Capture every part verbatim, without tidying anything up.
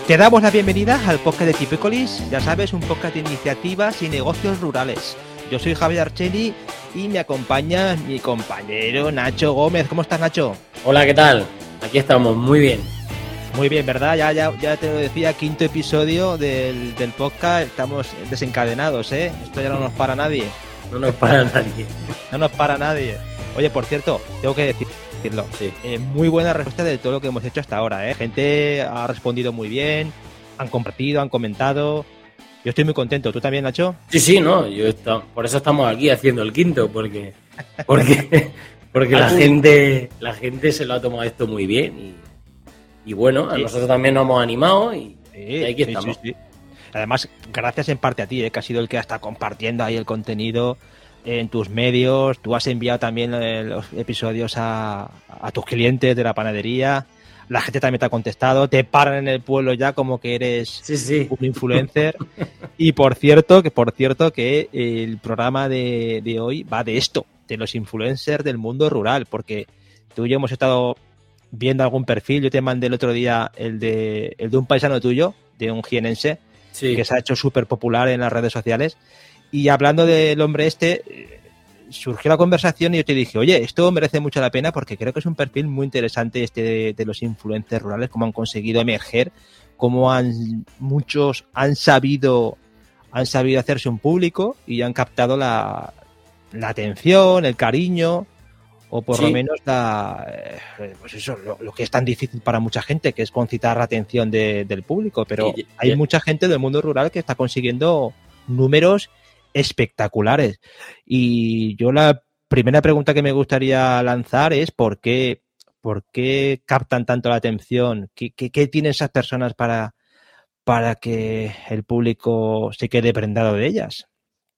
Te damos la bienvenida al podcast de Tipícolis, ya sabes, un podcast de iniciativas y negocios rurales. Yo soy Javier Archeni y me acompaña mi compañero Nacho Gómez. ¿Cómo estás, Nacho? Hola, ¿qué tal? Aquí estamos, muy bien. Muy bien, ¿verdad? Ya, ya, ya te lo decía, quinto episodio del, del podcast, estamos desencadenados, ¿eh? Esto ya no nos para nadie. No nos para nadie. No nos para nadie. Oye, por cierto, tengo que decir... decirlo. Sí. Eh, muy buena respuesta de todo lo que hemos hecho hasta ahora, ¿eh? Gente ha respondido muy bien, han compartido, han comentado. Yo estoy muy contento. ¿Tú también, Nacho? Sí, sí, no. Yo está, por eso estamos aquí haciendo el quinto, porque porque porque la gente la gente se lo ha tomado esto muy bien y, y bueno, a sí. nosotros también nos hemos animado y, sí, y aquí sí, estamos. Sí, sí. Además, gracias en parte a ti, ¿eh? Que has sido el que está compartiendo ahí el contenido en tus medios. Tú has enviado también los episodios a, a tus clientes de la panadería. La gente también te ha contestado. Te paran en el pueblo ya como que eres sí, sí. un influencer. Y por cierto, que por cierto que el programa de, de hoy va de esto, de los influencers del mundo rural, porque tú y yo hemos estado viendo algún perfil. Yo te mandé el otro día el de, el de un paisano tuyo, de un jienense, sí. que se ha hecho súper popular en las redes sociales. Y hablando del hombre este, surgió la conversación y yo te dije, oye, esto merece mucho la pena porque creo que es un perfil muy interesante este de, de los influencers rurales, cómo han conseguido emerger, cómo han muchos han sabido han sabido hacerse un público y han captado la, la atención, el cariño, o por sí. lo menos la, pues eso, lo, lo que es tan difícil para mucha gente, que es concitar la atención de, del público. Pero sí, hay yeah. mucha gente del mundo rural que está consiguiendo números espectaculares. Y yo la primera pregunta que me gustaría lanzar es ¿por qué, por qué captan tanto la atención? ¿Qué, qué, qué tienen esas personas para, para que el público se quede prendado de ellas?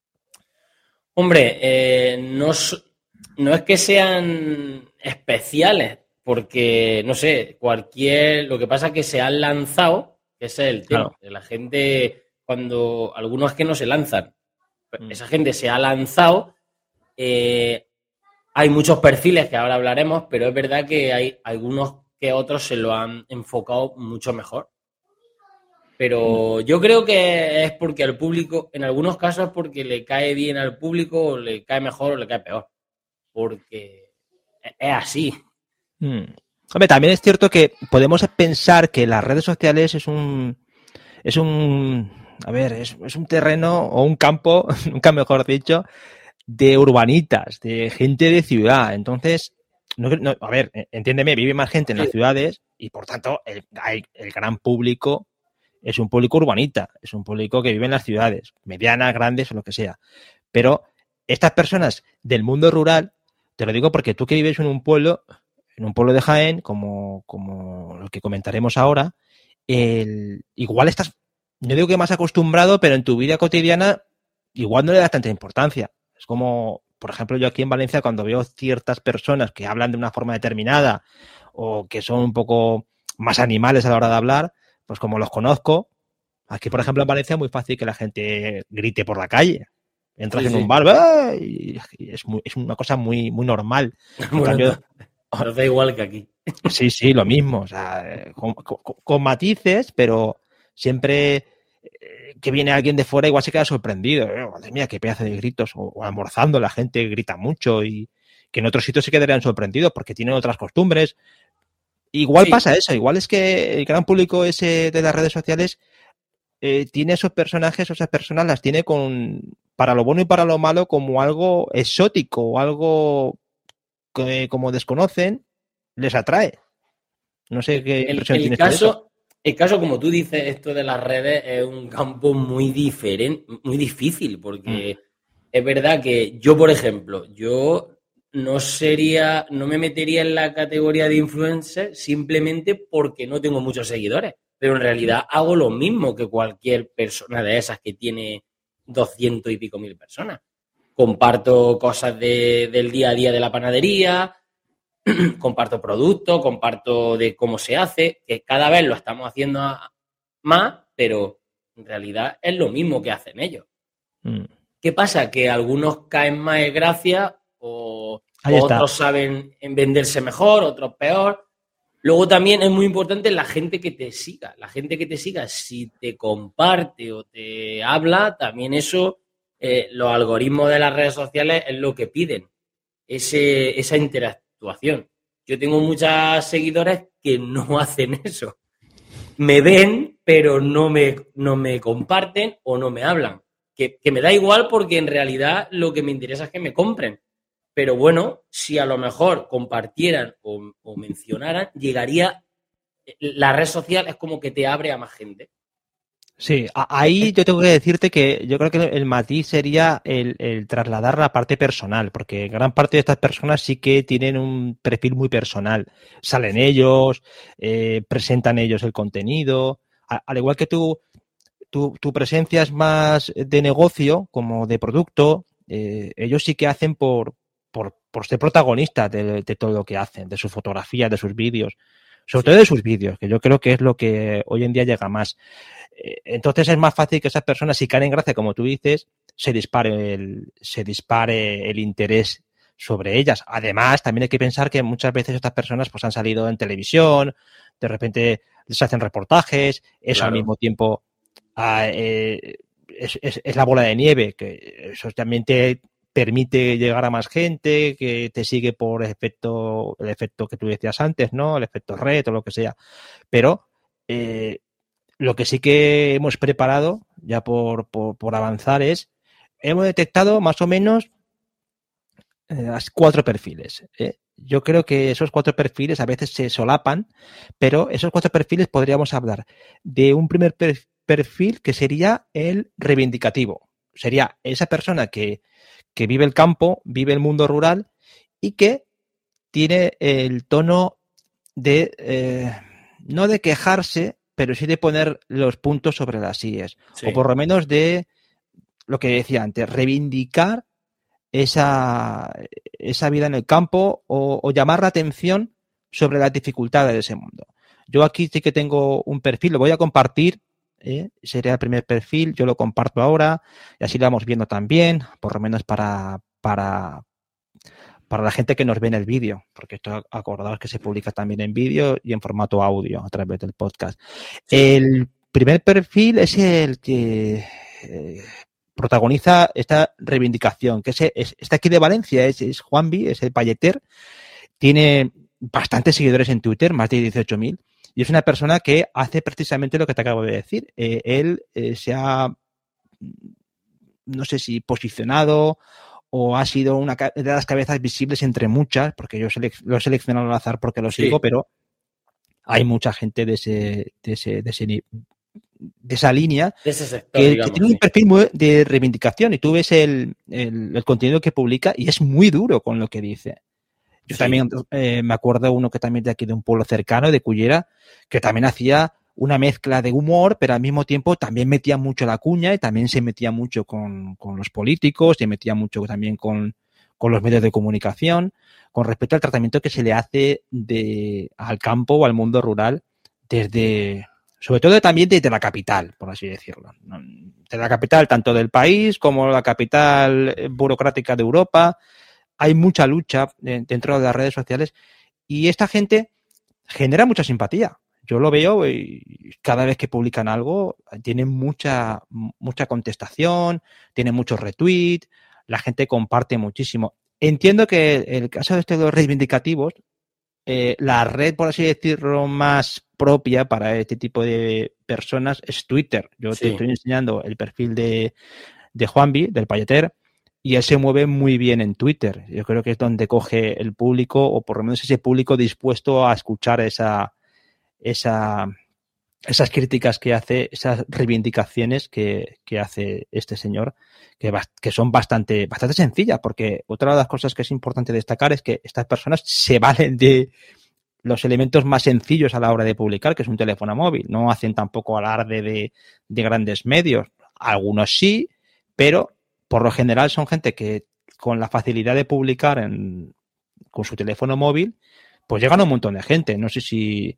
Hombre, eh, no, no es que sean especiales, porque, no sé, cualquier... Lo que pasa es que se han lanzado, que ese es el tema. Claro. La gente, cuando... Algunos que no se lanzan. Esa gente se ha lanzado, eh, hay muchos perfiles que ahora hablaremos, pero es verdad que hay algunos que otros se lo han enfocado mucho mejor. Pero yo creo que es porque al público, en algunos casos, porque le cae bien al público, o le cae mejor o le cae peor. Porque es así. Hmm. Hombre, también es cierto que podemos pensar que las redes sociales es un... es un A ver, es, es un terreno o un campo, nunca mejor dicho, de urbanitas, de gente de ciudad. Entonces, no, no, a ver, entiéndeme, vive más gente en las ciudades y, por tanto, el, el gran público es un público urbanita, es un público que vive en las ciudades, medianas, grandes o lo que sea. Pero estas personas del mundo rural, te lo digo porque tú que vives en un pueblo, en un pueblo de Jaén, como, como lo que comentaremos ahora, el, igual estás... No digo que más acostumbrado, pero en tu vida cotidiana igual no le das tanta importancia. Es como, por ejemplo, yo aquí en Valencia cuando veo ciertas personas que hablan de una forma determinada o que son un poco más animales a la hora de hablar, pues como los conozco, aquí por ejemplo en Valencia es muy fácil que la gente grite por la calle. Entras sí, en sí. un bar ¡ah! y es, muy, es una cosa muy, muy normal. Bueno, cambio, no, da igual que aquí. Sí, sí, lo mismo. O sea, con, con, con matices, pero... Siempre eh, que viene alguien de fuera igual se queda sorprendido. Eh, madre mía, qué pedazo de gritos. O, o almorzando, la gente grita mucho y que en otros sitios se quedarían sorprendidos porque tienen otras costumbres. Igual sí. pasa eso. Igual es que el gran público ese de las redes sociales eh, tiene esos personajes o esas personas las tiene con para lo bueno y para lo malo como algo exótico o algo que como desconocen les atrae. No sé qué el, impresión el tienes caso... de eso. El caso, como tú dices, esto de las redes es un campo muy diferente, muy difícil, porque mm. es verdad que yo, por ejemplo, yo no sería, no me metería en la categoría de influencer simplemente porque no tengo muchos seguidores, pero en realidad hago lo mismo que cualquier persona de esas que tiene doscientos y pico mil personas. Comparto cosas de, del día a día de la panadería, comparto productos, comparto de cómo se hace, que cada vez lo estamos haciendo más, pero en realidad es lo mismo que hacen ellos. Mm. ¿Qué pasa? Que algunos caen más en gracia o, o otros saben en venderse mejor, otros peor. Luego también es muy importante la gente que te siga. La gente que te siga, si te comparte o te habla, también eso, eh, los algoritmos de las redes sociales es lo que piden, ese, esa interactuación. Yo tengo muchos seguidores que no hacen eso. Me ven, pero no me, no me comparten o no me hablan. Que, que me da igual porque en realidad lo que me interesa es que me compren. Pero bueno, si a lo mejor compartieran o, o mencionaran, llegaría, la red social es como que te abre a más gente. Sí, ahí yo tengo que decirte que yo creo que el matiz sería el, el trasladar la parte personal, porque gran parte de estas personas sí que tienen un perfil muy personal. Salen ellos, eh, presentan ellos el contenido, a, al igual que tú, tu, tu presencia es más de negocio, como de producto, eh, ellos sí que hacen por, por, por ser protagonistas de, de todo lo que hacen, de sus fotografías, de sus vídeos, sobre sí. todo de sus vídeos, que yo creo que es lo que hoy en día llega más. Entonces es más fácil que esas personas, si caen en gracia, como tú dices, se dispare el, se dispare el interés sobre ellas. Además, también hay que pensar que muchas veces estas personas pues han salido en televisión, de repente les hacen reportajes, eso claro. al mismo tiempo eh, es, es, es la bola de nieve, que eso también te permite llegar a más gente, que te sigue por efecto, el efecto que tú decías antes, ¿no? El efecto red o lo que sea. Pero eh, lo que sí que hemos preparado, ya por, por, por avanzar, es, hemos detectado más o menos eh, cuatro perfiles. ¿eh? Yo creo que esos cuatro perfiles a veces se solapan, pero esos cuatro perfiles podríamos hablar de un primer perfil que sería el reivindicativo. Sería esa persona que, que vive el campo, vive el mundo rural y que tiene el tono de, eh, no de quejarse, pero sí de poner los puntos sobre las íes. Sí. O por lo menos de lo que decía antes, reivindicar esa, esa vida en el campo o, o llamar la atención sobre las dificultades de ese mundo. Yo aquí sí que tengo un perfil, lo voy a compartir, ¿eh? Sería el primer perfil, yo lo comparto ahora y así lo vamos viendo también, por lo menos para, para, para la gente que nos ve en el vídeo, porque esto acordaos que se publica también en vídeo y en formato audio a través del podcast. Sí. El primer perfil es el que eh, protagoniza esta reivindicación, que es, es está aquí de Valencia, es, es Juanvi, es el payeter, tiene bastantes seguidores en Twitter, más de dieciocho mil, y es una persona que hace precisamente lo que te acabo de decir. Eh, él eh, se ha, no sé si posicionado o ha sido una de las cabezas visibles entre muchas, porque yo selec- lo he seleccionado al azar porque lo sigo, sí. pero hay mucha gente de ese, de ese, de ese de esa línea de ese sector, que, digamos, que tiene sí. un perfil muy de reivindicación y tú ves el, el, el contenido que publica y es muy duro con lo que dice. Yo sí. también eh, me acuerdo uno que también de aquí de un pueblo cercano, de Cullera, que también hacía una mezcla de humor, pero al mismo tiempo también metía mucho la cuña y también se metía mucho con, con los políticos, se metía mucho también con, con los medios de comunicación, con respecto al tratamiento que se le hace de, al campo o al mundo rural desde, sobre todo también desde la capital, por así decirlo. De la capital tanto del país como la capital burocrática de Europa. Hay mucha lucha dentro de las redes sociales y esta gente genera mucha simpatía. Yo lo veo y cada vez que publican algo tienen mucha, mucha contestación, tienen muchos retweets, la gente comparte muchísimo. Entiendo que el caso de estos reivindicativos, eh, la red, por así decirlo, más propia para este tipo de personas es Twitter. Yo sí. te estoy enseñando el perfil de, de Juanvi, del payeter, y él se mueve muy bien en Twitter. Yo creo que es donde coge el público, o por lo menos ese público dispuesto a escuchar esa, esa, esas críticas que hace, esas reivindicaciones que, que hace este señor, que, que son bastante, bastante sencillas, porque otra de las cosas que es importante destacar es que estas personas se valen de los elementos más sencillos a la hora de publicar, que es un teléfono móvil. No hacen tampoco alarde de, de grandes medios. Algunos sí, pero por lo general son gente que con la facilidad de publicar en, con su teléfono móvil, pues llegan a un montón de gente. No sé si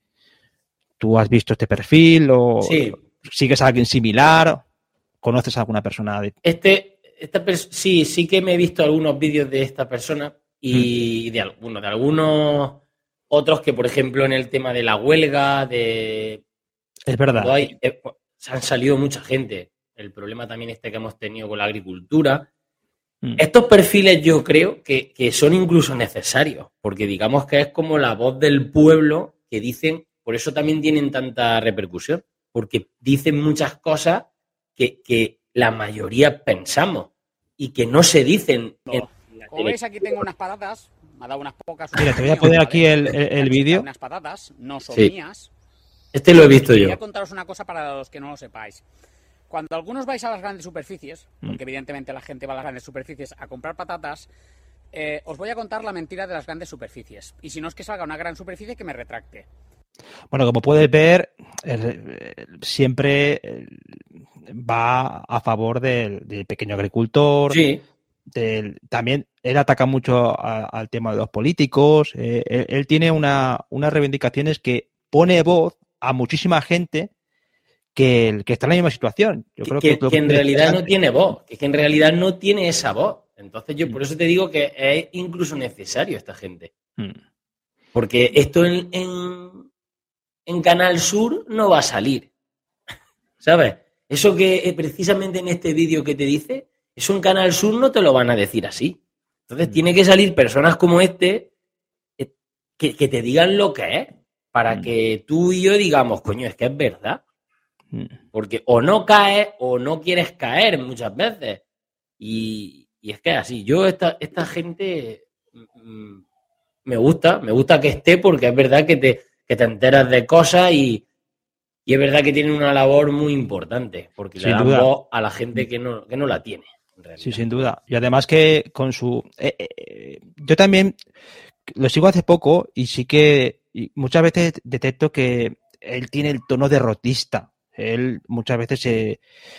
tú has visto este perfil o sí. sigues a alguien similar, conoces a alguna persona. De... Este, esta pers- sí, sí que me he visto algunos vídeos de esta persona y mm. de, bueno, de algunos otros que, por ejemplo, en el tema de la huelga, de... Es verdad. Hay, eh, se han salido mucha gente. El problema también este que hemos tenido con la agricultura. Mm. Estos perfiles yo creo que, que son incluso necesarios, porque digamos que es como la voz del pueblo que dicen, por eso también tienen tanta repercusión, porque dicen muchas cosas que, que la mayoría pensamos y que no se dicen. En Como veis, aquí tengo unas patatas. Me ha dado unas pocas. Mira, te voy a poner aquí el, el, el vídeo. Unas patatas, no son sí. mías. Este lo he visto yo. Voy a contaros una cosa para los que no lo sepáis. Cuando algunos vais a las grandes superficies, porque evidentemente la gente va a las grandes superficies a comprar patatas, eh, os voy a contar la mentira de las grandes superficies. Y si no es que salga una gran superficie, que me retracte. Bueno, como puedes ver, el, el, siempre el, va a favor del, del pequeño agricultor. Sí. Del, también él ataca mucho a, al tema de los políticos. Eh, él, él tiene una, unas reivindicaciones que pone voz a muchísima gente que, que está en la misma situación. Yo que, creo que, que, que en realidad no tiene voz, que, que en realidad no tiene esa voz. Entonces yo por eso te digo que es incluso necesario esta gente. Mm. Porque esto en, en, en Canal Sur no va a salir. ¿Sabes? Eso que precisamente en este vídeo que te dice, eso en Canal Sur no te lo van a decir así. Entonces mm. tiene que salir personas como este que, que te digan lo que es, para mm. que tú y yo digamos, coño, es que es verdad. Mm. Porque o no caes o no quieres caer muchas veces. Y, y es que es así. Yo, esta, esta gente mm, me gusta, me gusta que esté porque es verdad que te, que te enteras de cosas y, y es verdad que tienen una labor muy importante porque sin le dan duda. Voz a la gente que no, que no la tiene. Sí, sin duda. Y además que con su... Eh, eh, yo también lo sigo hace poco y sí que y muchas veces detecto que él tiene el tono derrotista. Él muchas veces se,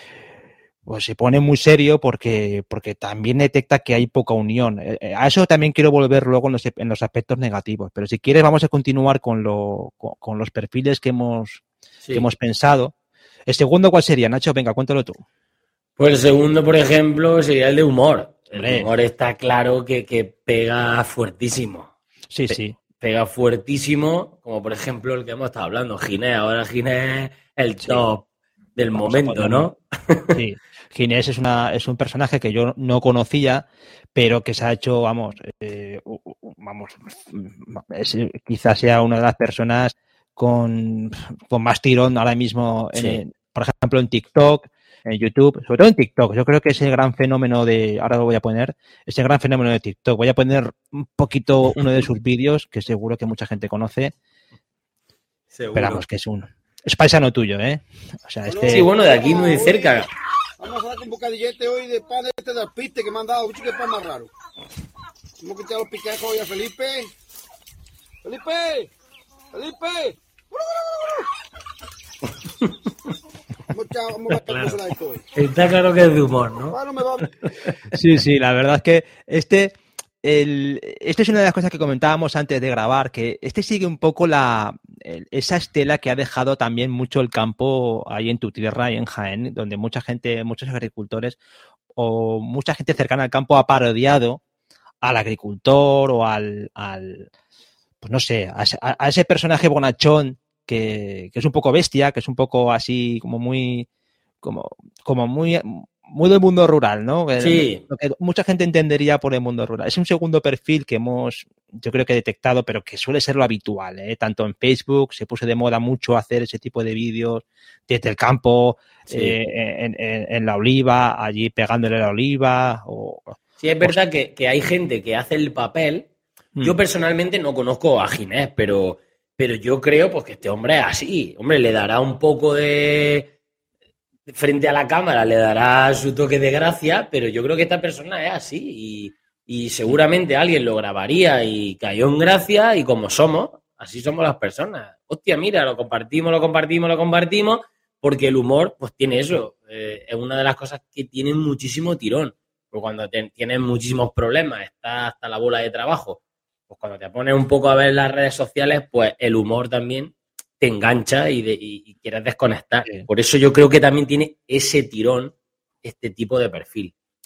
pues se pone muy serio porque, porque también detecta que hay poca unión. Eh, a eso también quiero volver luego en los, en los aspectos negativos. Pero si quieres vamos a continuar con, lo, con, con los perfiles que hemos, sí. que hemos pensado. ¿El segundo cuál sería, Nacho? Venga, cuéntalo tú. Pues el segundo, por ejemplo, sería el de humor. El humor está claro que, que pega fuertísimo. Sí, Pe- sí. Pega fuertísimo, como por ejemplo el que hemos estado hablando, Ginés. Ahora Ginés es el top sí. del Vamos momento, ¿no? Sí. Ginés es, una, es un personaje que yo no conocía, pero que se ha hecho, vamos, eh, vamos, es, quizás sea una de las personas con, con más tirón ahora mismo, en, sí. por ejemplo, en TikTok, en YouTube, sobre todo en TikTok. Yo creo que ese gran fenómeno de, ahora lo voy a poner, ese gran fenómeno de TikTok. Voy a poner un poquito uno de sus vídeos, que seguro que mucha gente conoce. Seguro. Esperamos que es un... Es paisano tuyo, ¿eh? O sea, este... Sí, bueno, de aquí muy cerca. Vamos a dar un bocadillete hoy de pan este del piste que me han dado. Bicho, que pan más raro. Hemos quitado los piquejos hoy a Felipe. ¡Felipe! ¡Felipe! Claro. Está claro que es de humor, ¿no? Sí, sí, la verdad es que este, el, este es una de las cosas que comentábamos antes de grabar, que este sigue un poco la el, esa estela que ha dejado también mucho el campo ahí en tu tierra y en Jaén, donde mucha gente, muchos agricultores o mucha gente cercana al campo ha parodiado al agricultor o al, al pues no sé, a, a ese personaje bonachón Que, que es un poco bestia, que es un poco así como muy como, como muy, muy del mundo rural, ¿no? Sí. Lo que mucha gente entendería por el mundo rural. Es un segundo perfil que hemos, yo creo que detectado, pero que suele ser lo habitual, ¿eh? Tanto en Facebook, se puso de moda mucho hacer ese tipo de vídeos desde el campo, sí. eh, en, en, en la oliva, allí pegándole la oliva. O, sí, es verdad o... que, que hay gente que hace el papel. Mm. Yo personalmente no conozco a Ginés, pero... Pero yo creo pues, que este hombre es así. Hombre, le dará un poco de... Frente a la cámara, le dará su toque de gracia, pero yo creo que esta persona es así. Y, y seguramente alguien lo grabaría y cayó en gracia. Y como somos, así somos las personas. Hostia, mira, lo compartimos, lo compartimos, lo compartimos. Porque el humor, pues tiene eso. Eh, es una de las cosas que tiene muchísimo tirón. Porque cuando te, tienes muchísimos problemas, estás hasta la bola de trabajo. Pues cuando te pones un poco a ver las redes sociales, pues el humor también te engancha y, de, y, y quieres desconectar. Sí. Por eso yo creo que también tiene ese tirón este tipo de perfil.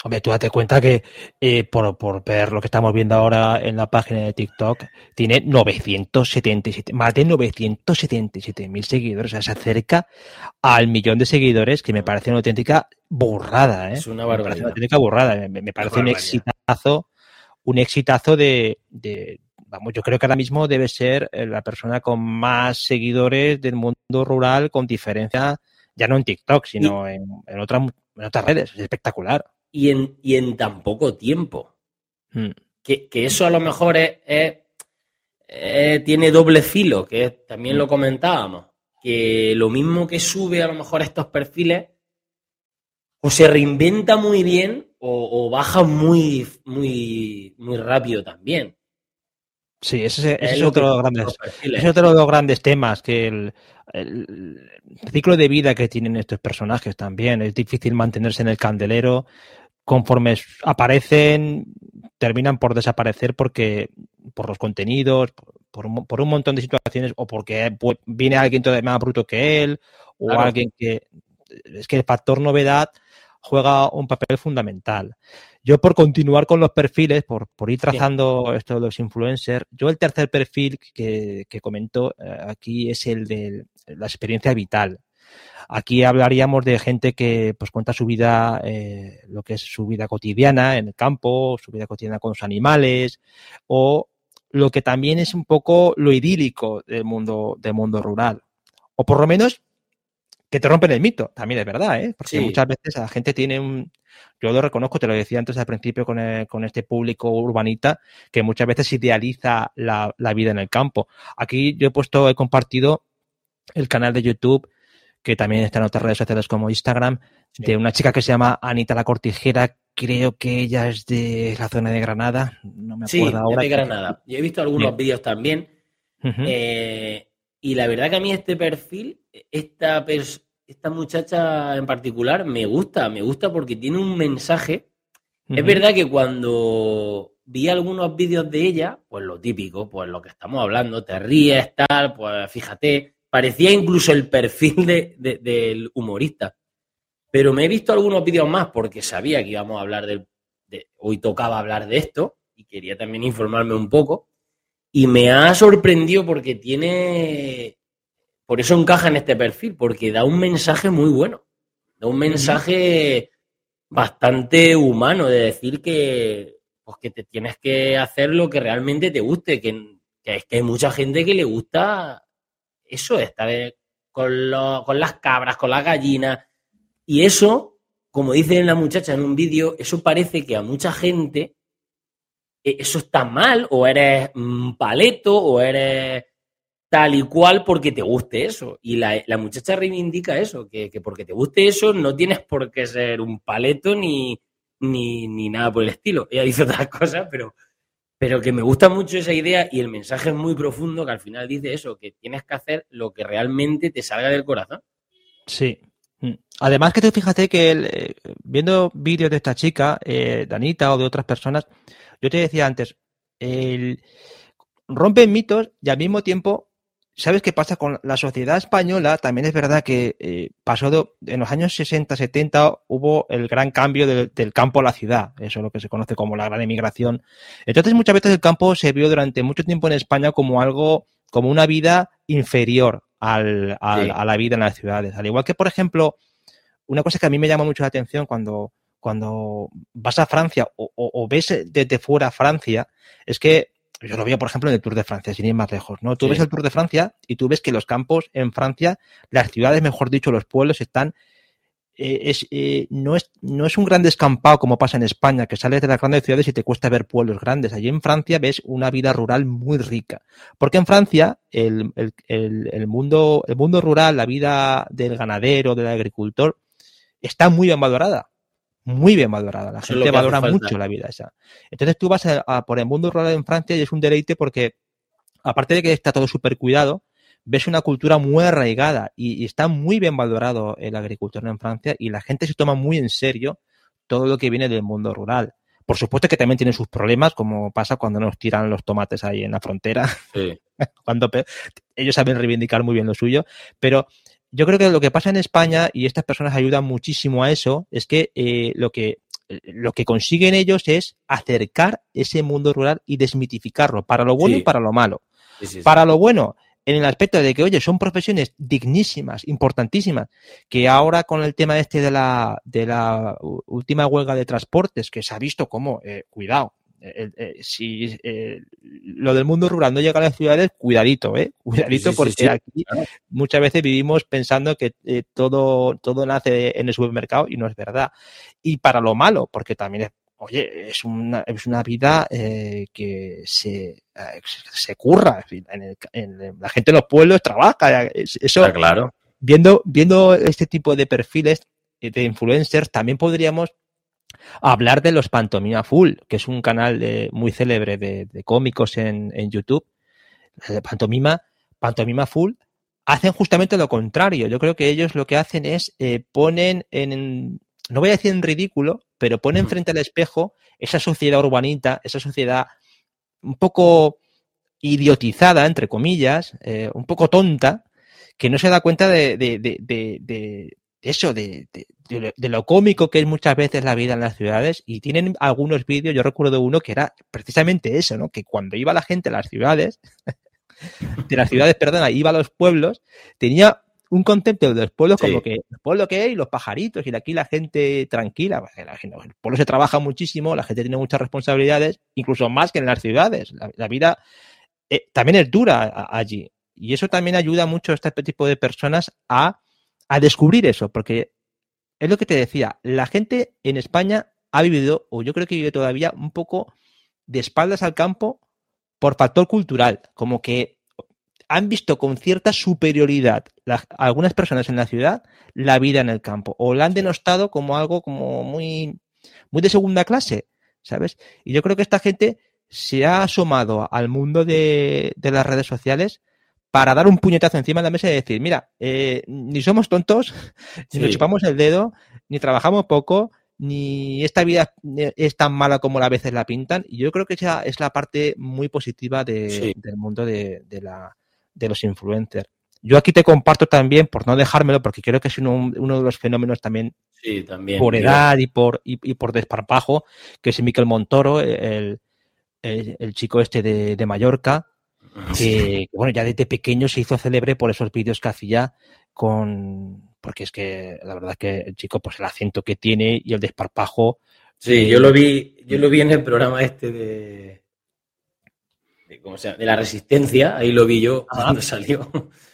Hombre, tú date cuenta que eh, por, por ver lo que estamos viendo ahora en la página de TikTok, tiene novecientos setenta y siete, más de novecientos setenta y siete mil seguidores. O sea, se acerca al millón de seguidores, que me parece una auténtica burrada, ¿eh? Es una Me parece barbaridad. una auténtica burrada. Me, me parece un barbaridad. exitazo, un exitazo de, de, vamos, yo creo que ahora mismo debe ser la persona con más seguidores del mundo rural, con diferencia, ya no en TikTok, sino en, en, otras, en otras redes. Es espectacular. Y en, y en tan poco tiempo. Hmm. Que, que eso a lo mejor es, es, es, tiene doble filo, que también lo comentábamos. Que lo mismo que sube a lo mejor estos perfiles, o se reinventa muy bien o, o baja muy, muy, muy rápido también. Sí, ese, ese es, es otro de los grandes, es otro de los grandes temas, que el, el, el ciclo de vida que tienen estos personajes también. Es difícil mantenerse en el candelero. Conforme aparecen, terminan por desaparecer porque por los contenidos, por un, por un montón de situaciones, o porque pues, viene alguien todavía más bruto que él, o claro. alguien que... Es que el factor novedad juega un papel fundamental. Yo, por continuar con los perfiles, por, por ir trazando sí. esto de los influencers, yo el tercer perfil que, que comento eh, aquí es el de la experiencia vital. Aquí hablaríamos de gente que pues cuenta su vida, eh, lo que es su vida cotidiana en el campo, su vida cotidiana con los animales, o lo que también es un poco lo idílico del mundo, del mundo rural. O por lo menos que te rompen el mito, también es verdad, ¿eh? Porque sí. muchas veces la gente tiene un... Yo lo reconozco, te lo decía antes al principio con, el, con este público urbanita, que muchas veces idealiza la, la vida en el campo. Aquí yo he puesto, he compartido el canal de YouTube, que también está en otras redes sociales como Instagram, sí. de una chica que se llama Anita la Cortijera. Creo que ella es de la zona de Granada, no me acuerdo sí, ahora. Sí, de Granada. Yo he visto algunos sí. vídeos también. Uh-huh. eh, y la verdad que a mí este perfil, esta, esta muchacha en particular, me gusta, me gusta porque tiene un mensaje. Uh-huh. Es verdad que cuando vi algunos vídeos de ella, pues lo típico, pues lo que estamos hablando, te ríes, tal, pues fíjate... Parecía incluso el perfil de, de, del humorista. Pero me he visto algunos vídeos más porque sabía que íbamos a hablar de, de... Hoy tocaba hablar de esto y quería también informarme un poco. Y me ha sorprendido porque tiene... Por eso encaja en este perfil, porque da un mensaje muy bueno. Da un mensaje uh-huh. bastante humano de decir que, pues que te tienes que hacer lo que realmente te guste. Que, que es que hay mucha gente que le gusta... Eso está con, lo, con las cabras, con las gallinas. Y eso, como dice la muchacha en un vídeo, eso parece que a mucha gente eso está mal, o eres un paleto, o eres tal y cual porque te guste eso. Y la, la muchacha reivindica eso, que, que porque te guste eso no tienes por qué ser un paleto ni, ni, ni nada por el estilo. Ella dice otras cosas, pero... Pero que me gusta mucho esa idea y el mensaje es muy profundo, que al final dice eso, que tienes que hacer lo que realmente te salga del corazón. Sí. Además que tú fíjate que el, eh, viendo vídeos de esta chica, eh, de Anita o de otras personas, yo te decía antes, el, rompen mitos y al mismo tiempo, ¿sabes qué pasa con la sociedad española? También es verdad que eh, pasó de, en los años sesenta, setenta hubo el gran cambio de, del campo a la ciudad. Eso es lo que se conoce como la gran emigración. Entonces muchas veces el campo se vio durante mucho tiempo en España como algo, como una vida inferior al, al, sí. a la vida en las ciudades. Al igual que, por ejemplo, una cosa que a mí me llama mucho la atención cuando, cuando vas a Francia o, o, o ves desde fuera Francia, es que yo lo veo, por ejemplo, en el Tour de Francia, sin ir más lejos, ¿no? Tú sí. ves el Tour de Francia y tú ves que los campos en Francia, las ciudades, mejor dicho, los pueblos están... Eh, es, eh, no, es, no es un gran descampado como pasa en España, que sales de las grandes ciudades y te cuesta ver pueblos grandes. Allí en Francia ves una vida rural muy rica. Porque en Francia el, el, el, el, mundo, el mundo rural, la vida del ganadero, del agricultor, está muy bien valorada. Muy bien valorada. La gente valora mucho la vida esa. Entonces tú vas a, a por el mundo rural en Francia y es un deleite porque, aparte de que está todo súper cuidado, ves una cultura muy arraigada y, y está muy bien valorado el agricultor en Francia y la gente se toma muy en serio todo lo que viene del mundo rural. Por supuesto que también tiene sus problemas, como pasa cuando nos tiran los tomates ahí en la frontera. Sí. Cuando ellos saben reivindicar muy bien lo suyo, pero... Yo creo que lo que pasa en España, y estas personas ayudan muchísimo a eso, es que eh, lo que lo que consiguen ellos es acercar ese mundo rural y desmitificarlo, para lo bueno Sí. y para lo malo. Sí, sí, sí. Para lo bueno, en el aspecto de que, oye, son profesiones dignísimas, importantísimas, que ahora con el tema este de la, de la última huelga de transportes, que se ha visto como, eh, cuidado, eh, eh, si eh, lo del mundo rural no llega a las ciudades, cuidadito, eh, cuidadito, Sí, sí, porque sí, sí. aquí Claro. muchas veces vivimos pensando que eh, todo, todo nace en el supermercado y no es verdad. Y para lo malo, porque también es, oye, es una, es una vida eh, que se, eh, se curra. En el, en, la gente en los pueblos trabaja. Eso, Está claro. Viendo, viendo este tipo de perfiles de influencers, también podríamos hablar de los Pantomima Full, que es un canal de, muy célebre de, de cómicos en, en YouTube. De Pantomima, Pantomima Full hacen justamente lo contrario. Yo creo que ellos lo que hacen es eh, ponen en, no voy a decir en ridículo, pero ponen uh-huh. frente al espejo esa sociedad urbanita, esa sociedad un poco idiotizada, entre comillas, eh, un poco tonta, que no se da cuenta de, de, de, de, de eso, de, de, de, de lo cómico que es muchas veces la vida en las ciudades, y tienen algunos vídeos, yo recuerdo uno que era precisamente eso, ¿no? Que cuando iba la gente a las ciudades, de las ciudades, perdona, iba a los pueblos, tenía un concepto de los pueblos sí. como que el pueblo que hay, los pajaritos, y de aquí la gente tranquila. El pueblo se trabaja muchísimo, la gente tiene muchas responsabilidades, incluso más que en las ciudades. La, la vida eh, también es dura a, allí. Y eso también ayuda mucho a este tipo de personas a, a descubrir eso, porque es lo que te decía, la gente en España ha vivido, o yo creo que vive todavía, un poco de espaldas al campo por factor cultural, como que han visto con cierta superioridad la, algunas personas en la ciudad la vida en el campo, o la han denostado como algo como muy, muy de segunda clase, ¿sabes? Y yo creo que esta gente se ha asomado al mundo de, de las redes sociales para dar un puñetazo encima de la mesa y decir, mira, eh, ni somos tontos, ni sí. nos chupamos el dedo, ni trabajamos poco, ni esta vida es tan mala como a veces la pintan. Y yo creo que esa es la parte muy positiva de, sí. del mundo de, de, la, de los influencers. Yo aquí te comparto también, por no dejármelo, porque creo que es uno, uno de los fenómenos también, sí, también por edad y por, y, y por desparpajo, que es Miquel Montoro, el, el, el chico este de, de Mallorca, que, bueno, ya desde pequeño se hizo célebre por esos vídeos que hacía con... Porque es que la verdad es que el chico, pues el acento que tiene y el desparpajo... Sí, eh, yo lo vi yo lo vi en el programa este de... de ¿cómo se llama? De La Resistencia, ahí lo vi yo ah. cuando salió.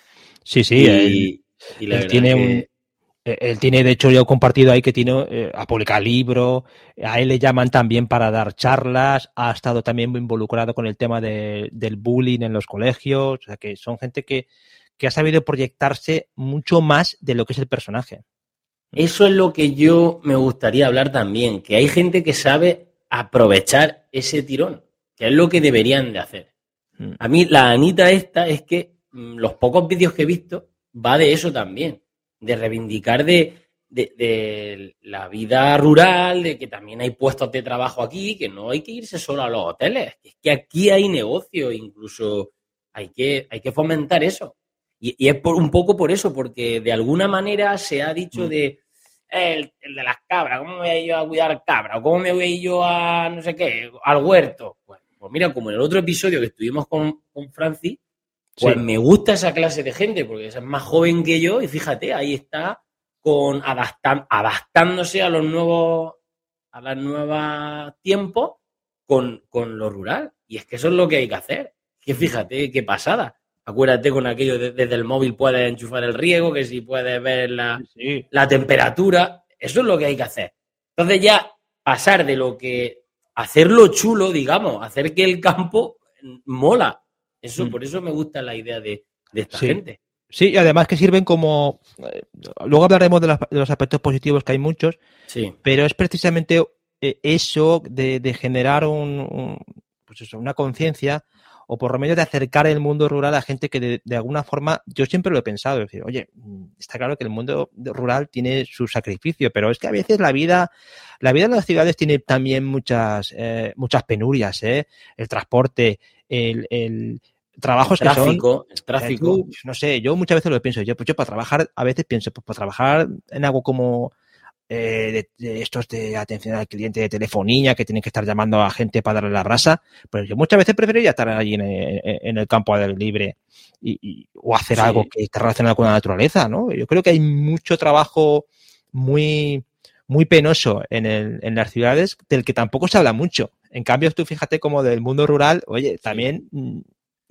Sí, sí, y, él, y la él verdad tiene que... un... Él tiene, de hecho, yo he compartido ahí que tiene, eh, ha publicado libros, a él le llaman también para dar charlas, ha estado también muy involucrado con el tema de, del bullying en los colegios, o sea que son gente que, que ha sabido proyectarse mucho más de lo que es el personaje. Eso es lo que yo me gustaría hablar también, que hay gente que sabe aprovechar ese tirón, que es lo que deberían de hacer. Mm. A mí la Anita esta es que mmm, los pocos vídeos que he visto va de eso también. De reivindicar de, de, de la vida rural, de que también hay puestos de trabajo aquí, que no hay que irse solo a los hoteles, es que aquí hay negocio, incluso hay que, hay que fomentar eso. Y, y es por, un poco por eso, porque de alguna manera se ha dicho de el, el de las cabras, ¿cómo me voy a ir yo a cuidar cabras? ¿O cómo me voy a ir yo a no sé qué, al huerto? Pues, pues mira, como en el otro episodio que estuvimos con, con Francis, pues sí. me gusta esa clase de gente, porque es más joven que yo y fíjate, ahí está con adaptan, adaptándose a los nuevos a los nuevos tiempos con, con lo rural. Y es que eso es lo que hay que hacer. Que fíjate, qué pasada. Acuérdate con aquello de, desde el móvil puedes enchufar el riego, que si puedes ver la, sí. la temperatura. Eso es lo que hay que hacer. Entonces ya pasar de lo que hacerlo chulo, digamos, hacer que el campo mola. Eso, mm. Por eso me gusta la idea de, de esta sí. gente. Sí, y además que sirven como... Eh, luego hablaremos de, las, de los aspectos positivos, que hay muchos, sí. pero es precisamente eh, eso de, de generar un, un, pues eso, una conciencia, o por lo menos de acercar el mundo rural a gente que de, de alguna forma, yo siempre lo he pensado, es decir, oye, está claro que el mundo rural tiene su sacrificio, pero es que a veces la vida, la vida en las ciudades tiene también muchas, eh, muchas penurias, ¿eh? El transporte, el... el trabajos el tráfico, que son... El tráfico. Tú, no sé, yo muchas veces lo pienso. Yo, pues yo para trabajar, a veces pienso, pues para trabajar en algo como eh, de, de estos de atención al cliente de telefonía que tienen que estar llamando a gente para darle la brasa, pues yo muchas veces preferiría estar allí en, en, en el campo al aire libre y, y, o hacer sí. algo que esté relacionado con la naturaleza, ¿no? Yo creo que hay mucho trabajo muy, muy penoso en, el, en las ciudades del que tampoco se habla mucho. En cambio, tú fíjate como del mundo rural, oye, también sí.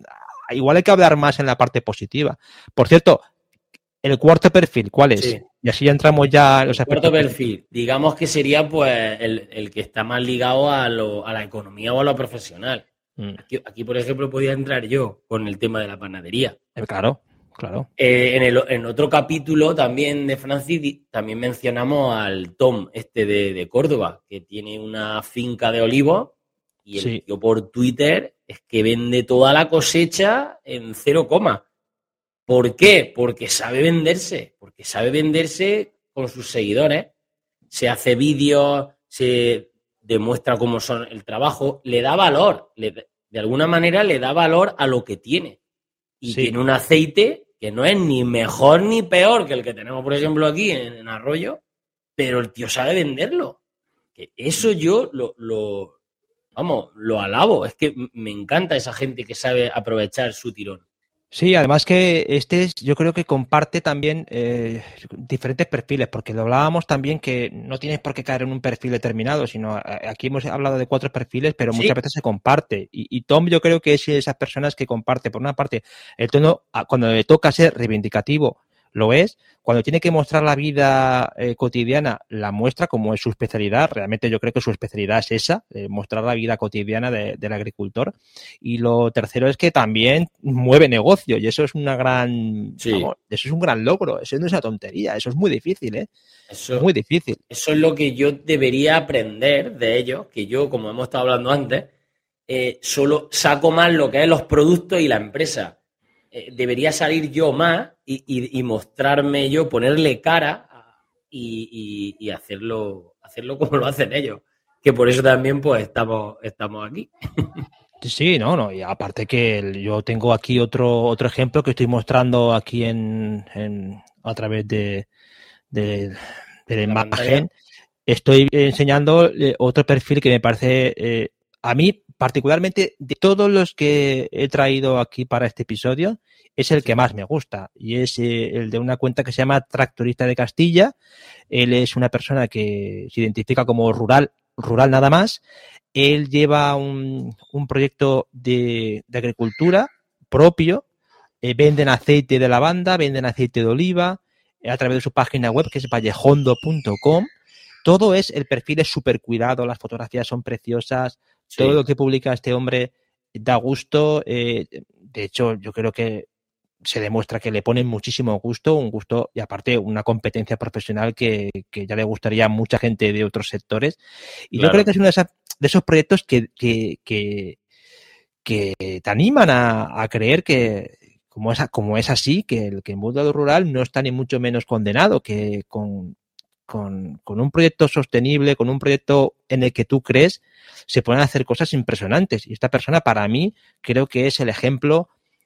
igual hay que hablar más en la parte positiva. Por cierto, el cuarto perfil, ¿cuál es? Sí. Y así ya entramos ya... El cuarto perfil, digamos que sería pues el, el que está más ligado a, lo, a la economía o a lo profesional. Mm. Aquí, aquí, por ejemplo, podía entrar yo con el tema de la panadería. Eh, claro, claro. Eh, en, el, en otro capítulo también de Francis, también mencionamos al Tom, este de, de Córdoba, que tiene una finca de olivos y el sí. tío por Twitter es que vende toda la cosecha en cero coma. ¿Por qué? Porque sabe venderse, porque sabe venderse con sus seguidores. Se hace vídeos, se demuestra cómo son el trabajo, le da valor, le, de alguna manera le da valor a lo que tiene. Y sí. tiene un aceite que no es ni mejor ni peor que el que tenemos, por ejemplo, aquí en, en Arroyo, pero el tío sabe venderlo. Que eso yo lo, lo, vamos, lo alabo. Es que me encanta esa gente que sabe aprovechar su tirón. Sí, además que este es, yo creo que comparte también eh, diferentes perfiles, porque lo hablábamos también que no tienes por qué caer en un perfil determinado, sino aquí hemos hablado de cuatro perfiles, pero ¿sí? muchas veces se comparte. Y, y Tom yo creo que es de esas personas que comparte, por una parte, el tono, cuando le toca ser reivindicativo, lo es. Cuando tiene que mostrar la vida eh, cotidiana, la muestra como es su especialidad. Realmente yo creo que su especialidad es esa, eh, mostrar la vida cotidiana de, del agricultor. Y lo tercero es que también mueve negocio y eso es una gran, sí. vamos, eso es un gran logro. Eso no es una tontería, eso es muy difícil, ¿eh? Eso, muy difícil. Eso es lo que yo debería aprender de ellos, que yo, como hemos estado hablando antes, eh, solo saco más lo que es los productos y la empresa. Eh, debería salir yo más y, y, y mostrarme yo, ponerle cara y, y, y hacerlo, hacerlo como lo hacen ellos. Que por eso también pues estamos, estamos aquí. Sí, no, no, y aparte que el, yo tengo aquí otro, otro ejemplo que estoy mostrando aquí en, en a través de, de, de la imagen. Pantalla. Estoy enseñando otro perfil que me parece, eh, a mí particularmente de todos los que he traído aquí para este episodio, es el que más me gusta y es eh, el de una cuenta que se llama Tractorista de Castilla. Él es una persona que se identifica como rural, rural nada más. Él lleva un, un proyecto de, de agricultura propio, eh, venden aceite de lavanda, venden aceite de oliva, eh, a través de su página web que es vallejondo punto com. Todo es, el perfil es súper cuidado, las fotografías son preciosas, sí. todo lo que publica este hombre da gusto. Eh, de hecho, yo creo que se demuestra que le ponen muchísimo gusto, un gusto y aparte una competencia profesional que, que ya le gustaría a mucha gente de otros sectores. Y claro. yo creo que es uno de, esas, de esos proyectos que, que, que, que te animan a, a creer que, como es, como es así, que el, que el mundo rural no está ni mucho menos condenado, que con, con, con un proyecto sostenible, con un proyecto en el que tú crees, se pueden hacer cosas impresionantes. Y esta persona, para mí, creo que es el ejemplo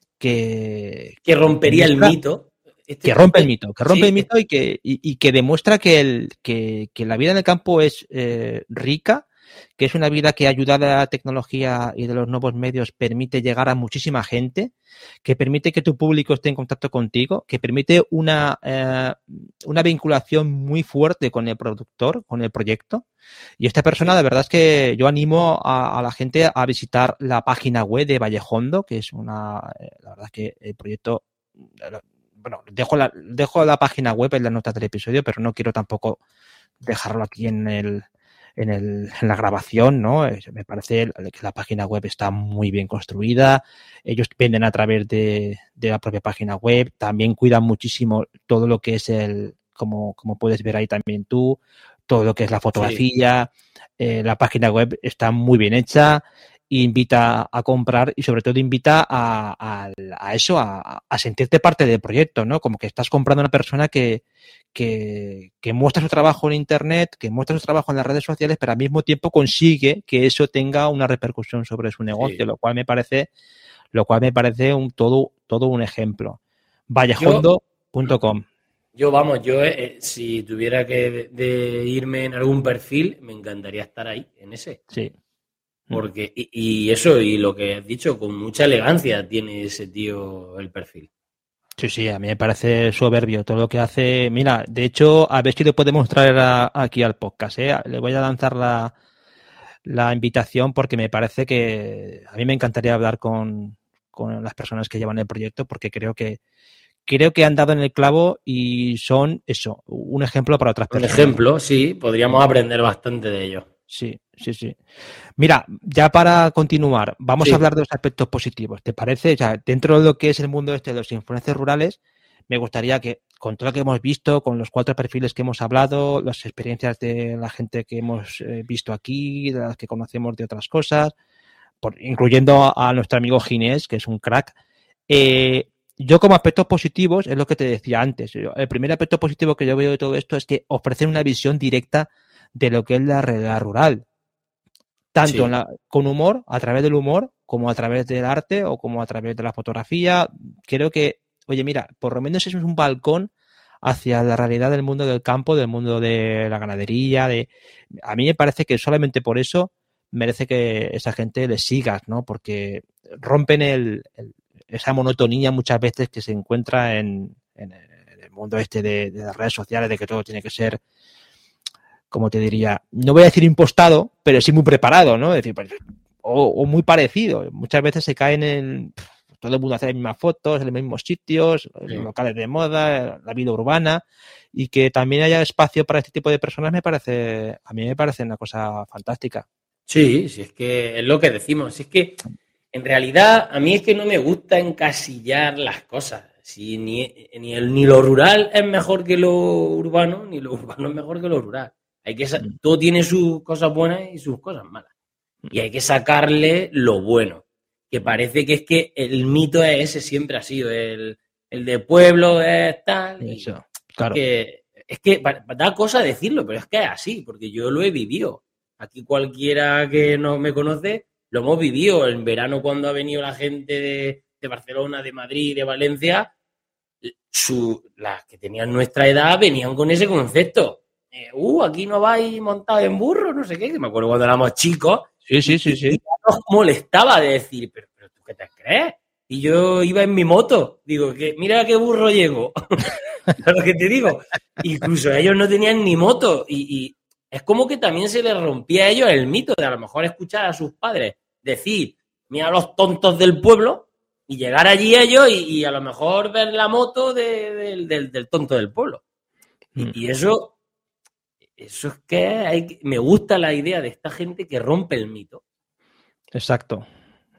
que... Que rompería que demuestra, el mito. Este que rompe el mito, que rompe sí. el mito y que, y, y que demuestra que, el, que, que la vida en el campo es eh, rica, que es una vida que ayudada a la tecnología y de los nuevos medios permite llegar a muchísima gente, que permite que tu público esté en contacto contigo, que permite una, eh, una vinculación muy fuerte con el productor, con el proyecto. Y esta persona, de verdad es que yo animo a, a la gente a visitar la página web de Vallejondo, que es una, la verdad es que el proyecto, bueno, dejo la, dejo la página web en las notas del episodio, pero no quiero tampoco dejarlo aquí en el En, el, en la grabación, ¿no? Me parece que la página web está muy bien construida. Ellos venden a través de, de la propia página web. También cuidan muchísimo todo lo que es el, como, como puedes ver ahí también tú, todo lo que es la fotografía. Sí. Eh, la página web está muy bien hecha. Invita a comprar y sobre todo invita a, a, a eso, a, a sentirte parte del proyecto, ¿no? Como que estás comprando a una persona que, que, que muestra su trabajo en internet, que muestra su trabajo en las redes sociales, pero al mismo tiempo consigue que eso tenga una repercusión sobre su negocio, sí. lo cual me parece, lo cual me parece un todo, todo un ejemplo. vallejondo punto com. Yo, vamos, yo eh, si tuviera que de, de irme en algún perfil, me encantaría estar ahí, en ese. Sí. Porque, y, y eso, y lo que has dicho, con mucha elegancia tiene ese tío el perfil. Sí, sí, a mí me parece soberbio todo lo que hace. Mira, de hecho, a ver si le podemos traer a, aquí al podcast, ¿eh? Le voy a lanzar la, la invitación porque me parece que a mí me encantaría hablar con, con las personas que llevan el proyecto porque creo que creo que han dado en el clavo y son, eso, un ejemplo para otras Por personas. ejemplo, sí, podríamos aprender bastante de ellos. Sí, sí, sí. Mira, ya para continuar, vamos Sí. a hablar de los aspectos positivos. ¿Te parece? O sea, dentro de lo que es el mundo este de los influencers rurales, me gustaría que, con todo lo que hemos visto, con los cuatro perfiles que hemos hablado, las experiencias de la gente que hemos eh, visto aquí, de las que conocemos de otras cosas, por, incluyendo a, a nuestro amigo Ginés, que es un crack, eh, yo como aspectos positivos, es lo que te decía antes, el primer aspecto positivo que yo veo de todo esto es que ofrecen una visión directa de lo que es la realidad rural. Tanto Sí. en la, con humor, a través del humor, como a través del arte o como a través de la fotografía. Creo que, oye, mira, por lo menos es un balcón hacia la realidad del mundo del campo, del mundo de la ganadería. De... A mí me parece que solamente por eso merece que esa gente le sigas, ¿no? Porque rompen el, el, esa monotonía muchas veces que se encuentra en, en, en el mundo este de, de las redes sociales, de que todo tiene que ser, como te diría, no voy a decir impostado, pero sí muy preparado, ¿no? Es decir, pues, o, o muy parecido. Muchas veces se caen en... Todo el mundo hace las mismas fotos, en los mismos sitios, sí. Los locales de moda, la vida urbana, y que también haya espacio para este tipo de personas me parece, a mí me parece una cosa fantástica. Sí, sí, es que es lo que decimos. Si es que, en realidad, a mí es que no me gusta encasillar las cosas. Si ni, ni, el, ni lo rural es mejor que lo urbano, ni lo urbano es mejor que lo rural. Hay que, todo tiene sus cosas buenas y sus cosas malas. Y hay que sacarle lo bueno. Que parece que es que el mito es ese, siempre ha sido. El, el de pueblo es tal. Eso, claro. Que, es que da cosa decirlo, pero es que es así, porque yo lo he vivido. Aquí cualquiera que no me conoce, lo hemos vivido. En verano, cuando ha venido la gente de, de Barcelona, de Madrid, de Valencia, su, las que tenían nuestra edad venían con ese concepto. Eh, uh, aquí no vais montado en burro, no sé qué, que me acuerdo cuando éramos chicos. Sí, sí, sí, sí. Y nos molestaba de decir, pero, pero ¿tú qué te crees? Y yo iba en mi moto, digo, que mira qué burro llego. ¿Sabes lo que te digo? Incluso ellos no tenían ni moto y, y es como que también se les rompía a ellos el mito de a lo mejor escuchar a sus padres decir, mira los tontos del pueblo, y llegar allí ellos y, y a lo mejor ver la moto de, de, de, del tonto del pueblo. Mm. Y, y eso... Eso es que hay, me gusta la idea de esta gente que rompe el mito. Exacto.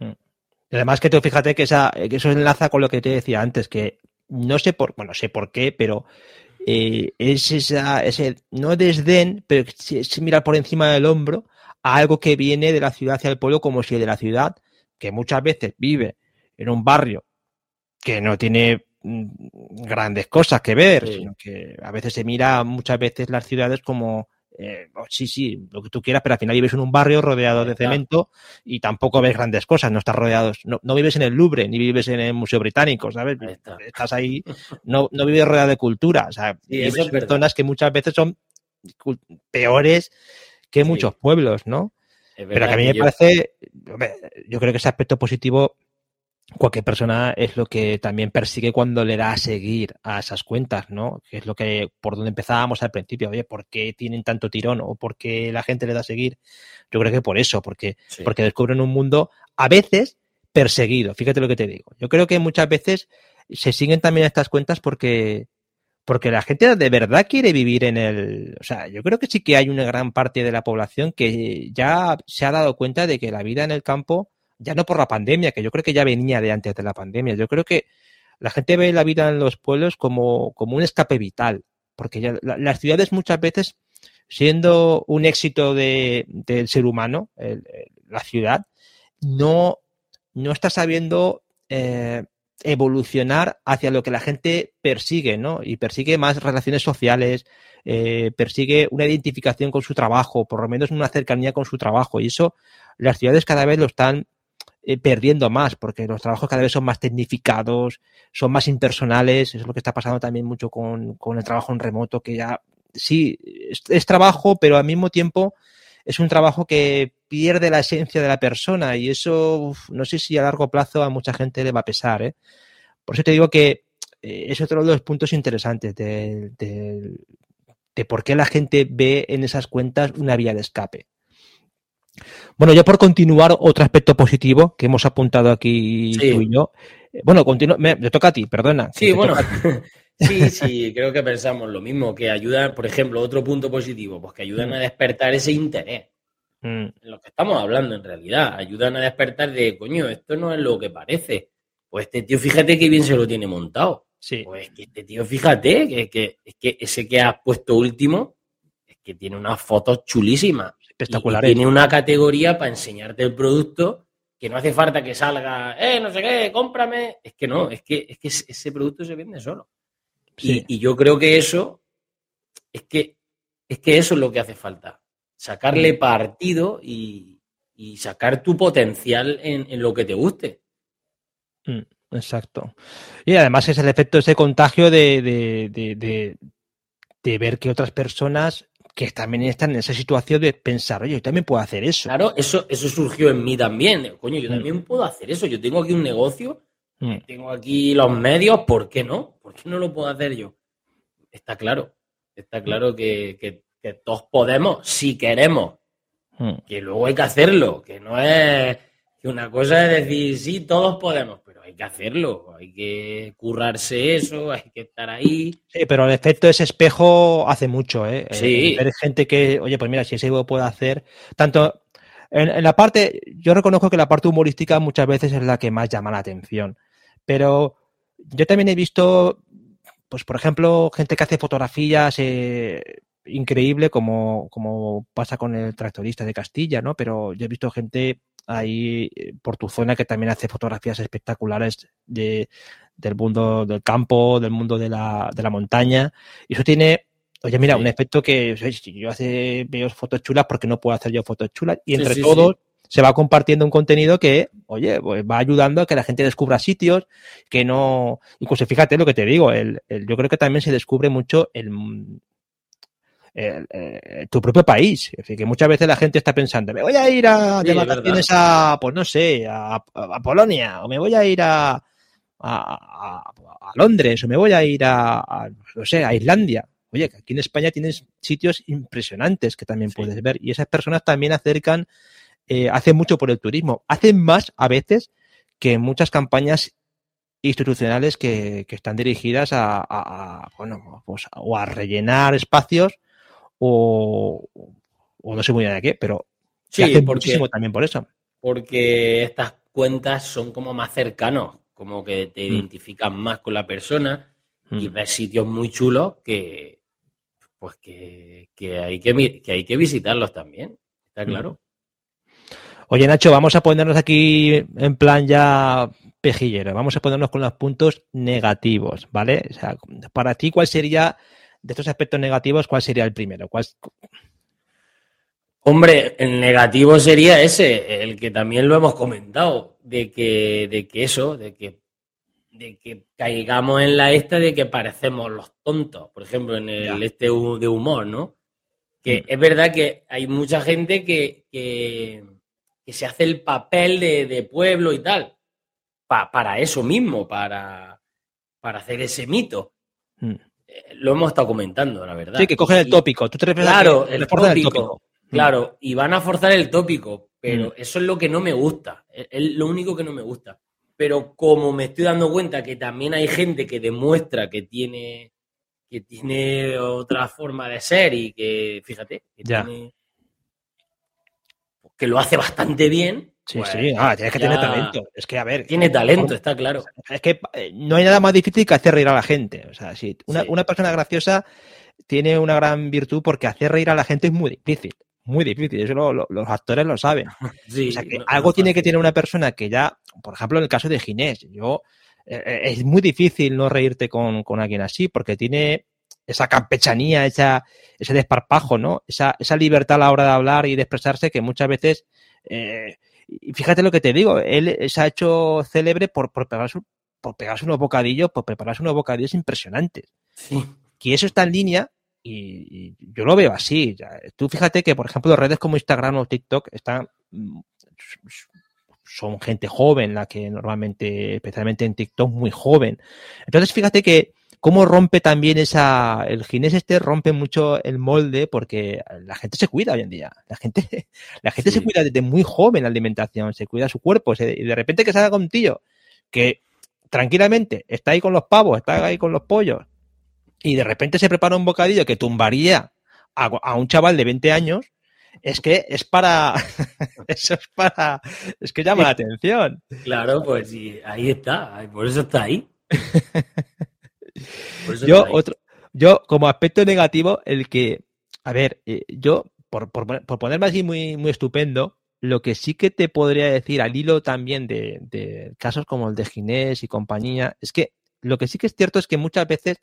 Y además que tú fíjate que, esa, que eso enlaza con lo que te decía antes, que no sé por, bueno, sé por qué, pero eh, es esa, ese, no desdén, pero es mirar por encima del hombro a algo que viene de la ciudad hacia el pueblo, como si de la ciudad, que muchas veces vive en un barrio que no tiene grandes cosas que ver, sí. Sino que a veces se mira muchas veces las ciudades como eh, oh, sí, sí, lo que tú quieras, pero al final vives en un barrio rodeado de cemento y tampoco ves grandes cosas, no estás rodeado, no, no vives en el Louvre, ni vives en el Museo Británico, ¿sabes? Ahí está. Estás ahí, no, no vives rodeado de cultura, o sea, sí, vives en zonas que muchas veces son peores que sí. Muchos pueblos, ¿no? Pero que a mí que me yo... parece, yo creo que ese aspecto positivo cualquier persona es lo que también persigue cuando le da a seguir a esas cuentas, ¿no? Que es lo que, por donde empezábamos al principio, oye, ¿por qué tienen tanto tirón? ¿O por qué la gente le da a seguir? Yo creo que por eso, porque, sí. porque descubren un mundo a veces perseguido, fíjate lo que te digo. Yo creo que muchas veces se siguen también estas cuentas porque, porque la gente de verdad quiere vivir en el... O sea, yo creo que sí que hay una gran parte de la población que ya se ha dado cuenta de que la vida en el campo, ya no por la pandemia, que yo creo que ya venía de antes de la pandemia. Yo creo que la gente ve la vida en los pueblos como, como un escape vital, porque ya, la, las ciudades muchas veces, siendo un éxito de, del ser humano, el, el, la ciudad, no, no está sabiendo eh, evolucionar hacia lo que la gente persigue, ¿no? Y persigue más relaciones sociales, eh, persigue una identificación con su trabajo, por lo menos una cercanía con su trabajo, y eso las ciudades cada vez lo están eh, perdiendo más, porque los trabajos cada vez son más tecnificados, son más impersonales. Eso es lo que está pasando también mucho con, con el trabajo en remoto, que ya sí, es, es trabajo, pero al mismo tiempo es un trabajo que pierde la esencia de la persona, y eso uf, no sé si a largo plazo a mucha gente le va a pesar, ¿eh? Por eso te digo que eh, es otro de los puntos interesantes de, de, de por qué la gente ve en esas cuentas una vía de escape. Bueno, ya por continuar, otro aspecto positivo que hemos apuntado aquí Sí. tú y yo. Bueno, continúa, me, me toca a ti, perdona. Sí, bueno, sí, sí, creo que pensamos lo mismo, que ayudan, por ejemplo, otro punto positivo, pues que ayudan Mm. a despertar ese interés. Mm, En lo que estamos hablando en realidad, ayudan a despertar de, coño, esto no es lo que parece. Pues este tío, fíjate qué bien se lo tiene montado. sí, Pues que este tío, fíjate, que, que, es que ese que has puesto último, es que tiene unas fotos chulísimas. Y, y espectaculares. tiene una categoría para enseñarte el producto, que no hace falta que salga, eh, no sé qué, cómprame. Es que no, es que, es que ese producto se vende solo. Sí. Y, y yo creo que eso, es que, es que eso es lo que hace falta. Sacarle partido y, y sacar tu potencial en, en lo que te guste. Mm, exacto. Y además es el efecto, ese contagio de, de, de, de, de ver que otras personas que también están en esa situación de pensar, oye, yo también puedo hacer eso. Claro, eso, eso surgió en mí también. Coño, yo Mm. también puedo hacer eso. Yo tengo aquí un negocio, Mm, tengo aquí los medios, ¿por qué no? ¿Por qué no lo puedo hacer yo? Está claro, está claro que, que, que todos podemos, si queremos, mm. que luego hay que hacerlo, que no es que una cosa es decir, sí, todos podemos, pero hay que hacerlo, hay que currarse eso, hay que estar ahí. Sí, pero el efecto de ese espejo hace mucho, ¿eh? Sí. Eh, ver gente que, oye, pues mira, si ese puede hacer, tanto en, en la parte, yo reconozco que la parte humorística muchas veces es la que más llama la atención, pero yo también he visto, pues por ejemplo, gente que hace fotografías eh, increíble, como, como pasa con el tractorista de Castilla, ¿no? Pero yo he visto gente ahí eh, por tu zona que también hace fotografías espectaculares de, del mundo del campo, del mundo de la, de la montaña, y eso tiene, oye, mira, Sí. un efecto que oye, si yo hace, veo fotos chulas, porque no puedo hacer yo fotos chulas, y Sí, entre sí, todos sí. se va compartiendo un contenido que, oye, pues va ayudando a que la gente descubra sitios que no, incluso fíjate lo que te digo, el, el, yo creo que también se descubre mucho el, el, el, tu propio país. Es decir, que muchas veces la gente está pensando, me voy a ir a, de Sí, es vacaciones a, pues no sé, a, a Polonia, o me voy a ir a, a, a, a Londres, o me voy a ir a, a, no sé, a Islandia. Oye, que aquí en España tienes sitios impresionantes que también Sí. puedes ver, y esas personas también acercan, eh, hacen mucho por el turismo, hacen más a veces que muchas campañas institucionales que, que están dirigidas a, a, a bueno, pues, o a rellenar espacios o, o no sé muy bien de qué, pero Sí, que hacen porque, muchísimo también por eso. porque estas cuentas son como más cercanos, como que te Mm. identificas más con la persona y Mm. ves sitios muy chulos que, pues que, que, hay que, mi- que hay que visitarlos también, está claro. Oye, Nacho, vamos a ponernos aquí en plan ya pejillero. Vamos a ponernos con los puntos negativos, ¿vale? O sea, para ti, ¿cuál sería, de estos aspectos negativos, cuál sería el primero? ¿Cuál, Hombre, el negativo sería ese, el que también lo hemos comentado, de que, de que eso, de que, de que caigamos en la esta de que parecemos los tontos, por ejemplo, en el Ya. este hu- de humor, ¿no? Que Mm. es verdad que hay mucha gente que, que, que se hace el papel de, de pueblo y tal, pa- para eso mismo, para, para hacer ese mito. Mm. Eh, Lo hemos estado comentando, la verdad. Sí, que cogen el Y- tópico. Tú te refieres Claro, a que el refuerzan el tópico. tópico. Claro, y van a forzar el tópico, pero Mm. eso es lo que no me gusta. Es, es lo único que no me gusta. Pero como me estoy dando cuenta que también hay gente que demuestra que tiene, que tiene otra forma de ser y que, fíjate, que Ya. tiene, que lo hace bastante bien. Sí, pues, sí. Ah, tienes que ya tener talento. Es que, a ver. Tiene talento, está claro. Es que eh, no hay nada más difícil que hacer reír a la gente. O sea, si una, Sí. una persona graciosa tiene una gran virtud, porque hacer reír a la gente es muy difícil. Muy difícil. Eso lo- lo- los actores lo saben. Sí, O sea, que no- algo no tiene que fácil. tener una persona que ya, por ejemplo, en el caso de Ginés, yo eh, eh, es muy difícil no reírte con, con alguien así, porque tiene esa campechanía, esa, ese desparpajo, ¿no? Esa, esa libertad a la hora de hablar y de expresarse que muchas veces eh, Y fíjate lo que te digo, él se ha hecho célebre por, por, pegarse, por pegarse unos bocadillos, por prepararse unos bocadillos impresionantes. Sí. Y eso está en línea y, y yo lo veo así. Ya, tú fíjate que, por ejemplo, redes como Instagram o TikTok están, son gente joven, la que normalmente, especialmente en TikTok, muy joven. Entonces, fíjate que cómo rompe también esa, el ginés este rompe mucho el molde porque la gente se cuida hoy en día. La gente, la gente sí. se cuida desde muy joven la alimentación, se cuida su cuerpo. Se, y de repente que salga un tío que tranquilamente está ahí con los pavos, está ahí con los pollos y de repente se prepara un bocadillo que tumbaría a, a un chaval de veinte años, es que es para, eso es para, es que llama la atención. Claro, pues sí, ahí está, por eso está ahí. Yo, otro, yo, como aspecto negativo, el que, a ver, eh, yo, por, por, por ponerme así muy, muy estupendo, lo que sí que te podría decir al hilo también de, de casos como el de Ginés y compañía, es que lo que sí que es cierto es que muchas veces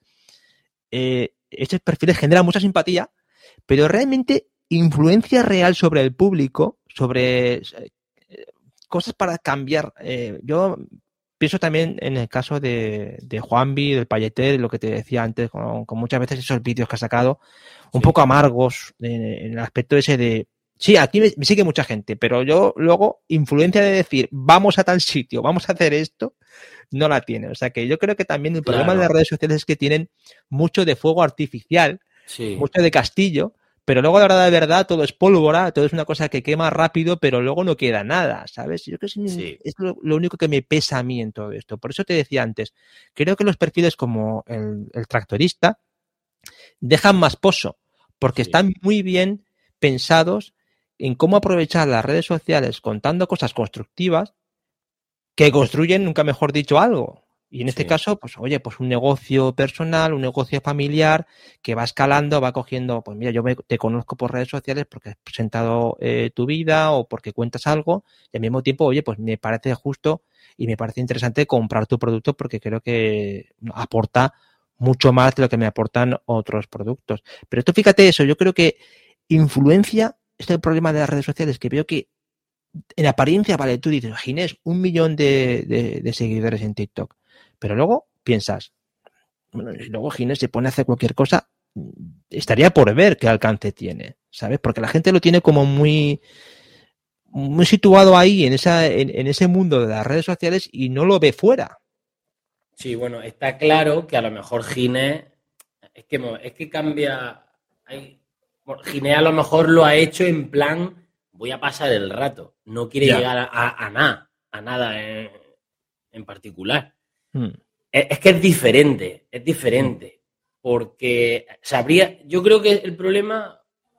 eh, estos perfiles generan mucha simpatía, pero realmente influencia real sobre el público, sobre eh, cosas para cambiar. Eh, yo pienso también en el caso de, de Juanvi, del Payeter, lo que te decía antes, con, con muchas veces esos vídeos que ha sacado, un sí. poco amargos en, en el aspecto ese de, sí, aquí me, me sigue mucha gente, pero yo luego, influencia de decir, vamos a tal sitio, vamos a hacer esto, no la tiene. O sea que yo creo que también el claro. problema de las redes sociales es que tienen mucho de fuego artificial, sí. mucho de castillo, pero luego la verdad de verdad todo es pólvora, todo es una cosa que quema rápido, pero luego no queda nada, ¿sabes? Yo creo que es, sí. es lo, lo único que me pesa a mí en todo esto. Por eso te decía antes, creo que los perfiles como el, el tractorista dejan más pozo, porque sí. están muy bien pensados en cómo aprovechar las redes sociales contando cosas constructivas que construyen, nunca mejor dicho, algo. Y en este sí. caso, pues oye, pues un negocio personal, un negocio familiar que va escalando, va cogiendo, pues mira, yo me, te conozco por redes sociales porque has presentado eh, tu vida o porque cuentas algo y al mismo tiempo, oye, pues me parece justo y me parece interesante comprar tu producto porque creo que aporta mucho más de lo que me aportan otros productos. Pero tú fíjate eso, yo creo que influencia, este es el problema de las redes sociales, que veo que en apariencia, vale, tú dices, Ginés, un millón de, de, de seguidores en TikTok. Pero luego piensas, bueno, y luego Ginés se pone a hacer cualquier cosa, estaría por ver qué alcance tiene, ¿sabes? Porque la gente lo tiene como muy, muy situado ahí, en, esa, en, en ese mundo de las redes sociales y no lo ve fuera. Sí, bueno, está claro que a lo mejor Ginés, es que, es que cambia, hay, bueno, Ginés a lo mejor lo ha hecho en plan, voy a pasar el rato, no quiere ya. llegar a, a, a nada, a nada en, en particular. Hmm. Es, es que es diferente, es diferente, hmm. porque sabría, yo creo que el problema,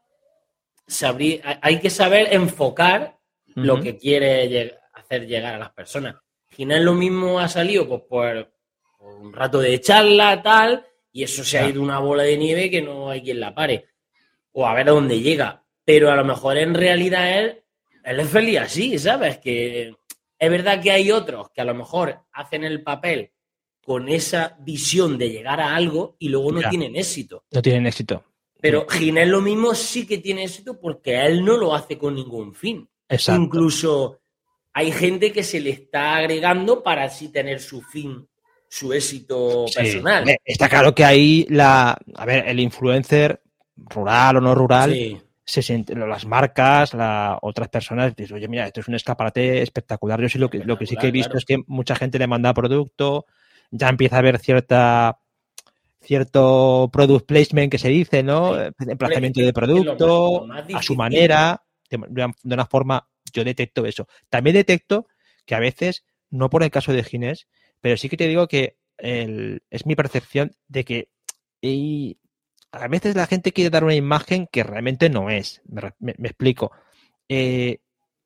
sabría, hay que saber enfocar uh-huh. lo que quiere lleg- hacer llegar a las personas. Ginés lo mismo ha salido pues, por, por un rato de charla, tal, y eso se ha ido una bola de nieve que no hay quien la pare, o a ver a dónde llega. Pero a lo mejor en realidad él, él es feliz así, ¿sabes? Que es verdad que hay otros que a lo mejor hacen el papel con esa visión de llegar a algo y luego no ya. tienen éxito. No tienen éxito. Pero Ginés lo mismo sí que tiene éxito porque él no lo hace con ningún fin. Exacto. Incluso hay gente que se le está agregando para así tener su fin, su éxito sí. personal. Está claro que ahí la, a ver, el influencer, rural o no rural, sí. se siente, las marcas, la, otras personas dicen, oye, mira, esto es un escaparate espectacular. Yo sí lo que, lo que sí que he visto claro. es que mucha gente le manda producto, ya empieza a haber cierta cierto product placement que se dice, ¿no? Sí. Emplazamiento de producto, lo más, lo más a su manera, de, de una forma, yo detecto eso. También detecto que a veces, no por el caso de Ginés, pero sí que te digo que el, es mi percepción de que y, a veces la gente quiere dar una imagen que realmente no es. Me, me, me explico. Eh,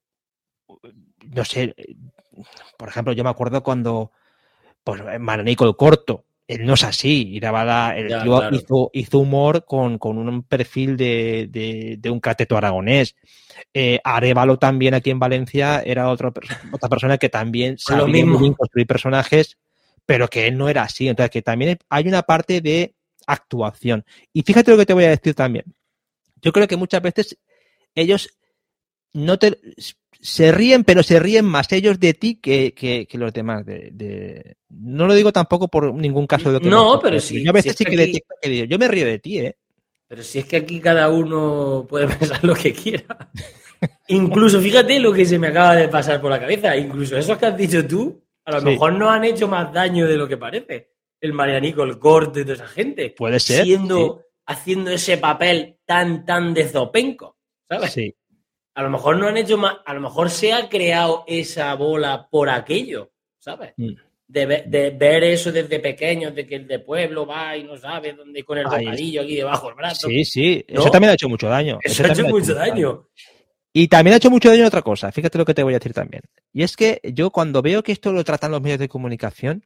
no sé, por ejemplo, yo me acuerdo cuando pues Mananico el Corto, él no es así, y daba la, el ya, tío claro. hizo, hizo humor con, con un perfil de, de, de un cateto aragonés. Eh, Arévalo también aquí en Valencia era otro, otra persona que también sabía muy bien construir personajes, pero que él no era así. Entonces, que también hay una parte de actuación. Y fíjate lo que te voy a decir también. Yo creo que muchas veces ellos no te se ríen, pero se ríen más ellos de ti que, que, que los demás. De, de... No lo digo tampoco por ningún caso de lo que no, me pero sí. Yo a veces si sí que aquí... detecto que digo, yo me río de ti, ¿eh? Pero si es que aquí cada uno puede pensar lo que quiera. Incluso, fíjate lo que se me acaba de pasar por la cabeza. Incluso esos que has dicho tú, a lo sí. mejor nos han hecho más daño de lo que parece. El Marianico, el Corte y toda esa gente. Puede ser. Siendo, sí. Haciendo ese papel tan, tan de zopenco, ¿sabes? Sí. A lo mejor no han hecho más, a lo mejor se ha creado esa bola por aquello, ¿sabes? Mm. De, de ver eso desde pequeños, de que el de pueblo va y no sabe dónde con el bocadillo aquí debajo del brazo. Sí, sí, ¿no? Eso también ha hecho mucho daño. Eso, eso ha hecho mucho, mucho daño. daño. Y también ha hecho mucho daño otra cosa, fíjate lo que te voy a decir también. Y es que yo cuando veo que esto lo tratan los medios de comunicación,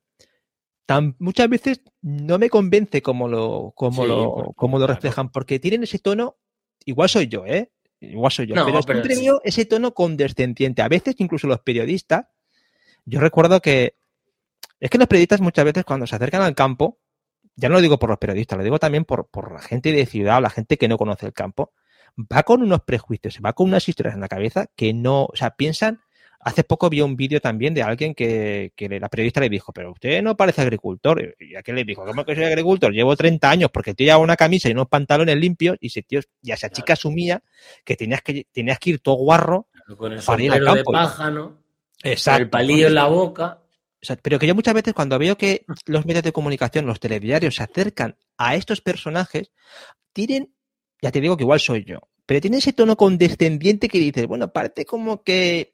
tan, muchas veces no me convence cómo lo, cómo sí, lo, cómo lo reflejan, porque tienen ese tono, igual soy yo, ¿eh? Igual soy yo, no, pero, pero siempre veo sí. ese tono condescendiente. A veces incluso los periodistas, yo recuerdo que es que los periodistas muchas veces cuando se acercan al campo, ya no lo digo por los periodistas, lo digo también por, por la gente de ciudad o la gente que no conoce el campo, va con unos prejuicios, va con unas historias en la cabeza que no, o sea, piensan. Hace poco vi un vídeo también de alguien que, que la periodista le dijo, pero usted no parece agricultor. Y aquel le dijo, ¿cómo que soy agricultor? Llevo treinta años porque el tío lleva una camisa y unos pantalones limpios y ese tío, ya esa chica asumía que tenías que, tenías que ir todo guarro con el para ir al campo. De paja, ¿no? Exacto. El palillo en la boca. O sea, pero que yo muchas veces cuando veo que los medios de comunicación, los telediarios se acercan a estos personajes, tienen, ya te digo que igual soy yo, pero tienen ese tono condescendiente que dices, bueno, parece como que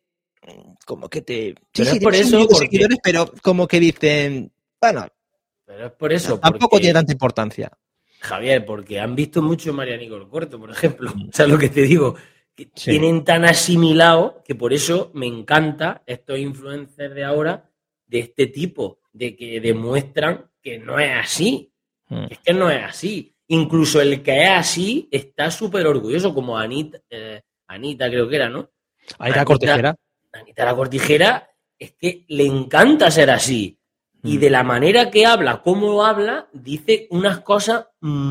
como que te... Sí, pero sí, es por eso, porque... seguidores, pero como que dicen, bueno, pero es por eso, tampoco porque... tiene tanta importancia. Javier, porque han visto mucho Marianico el Corto, por ejemplo. O sea, lo que te digo, que sí. tienen tan asimilado que por eso me encanta estos influencers de ahora, de este tipo, de que demuestran que no es así. Mm. Es que no es así. Incluso el que es así está súper orgulloso, como Anita, eh, Anita creo que era, ¿no? Anita Cortijera. Anita la Cortijera es que le encanta ser así. Y de la manera que habla, cómo habla, dice unas cosas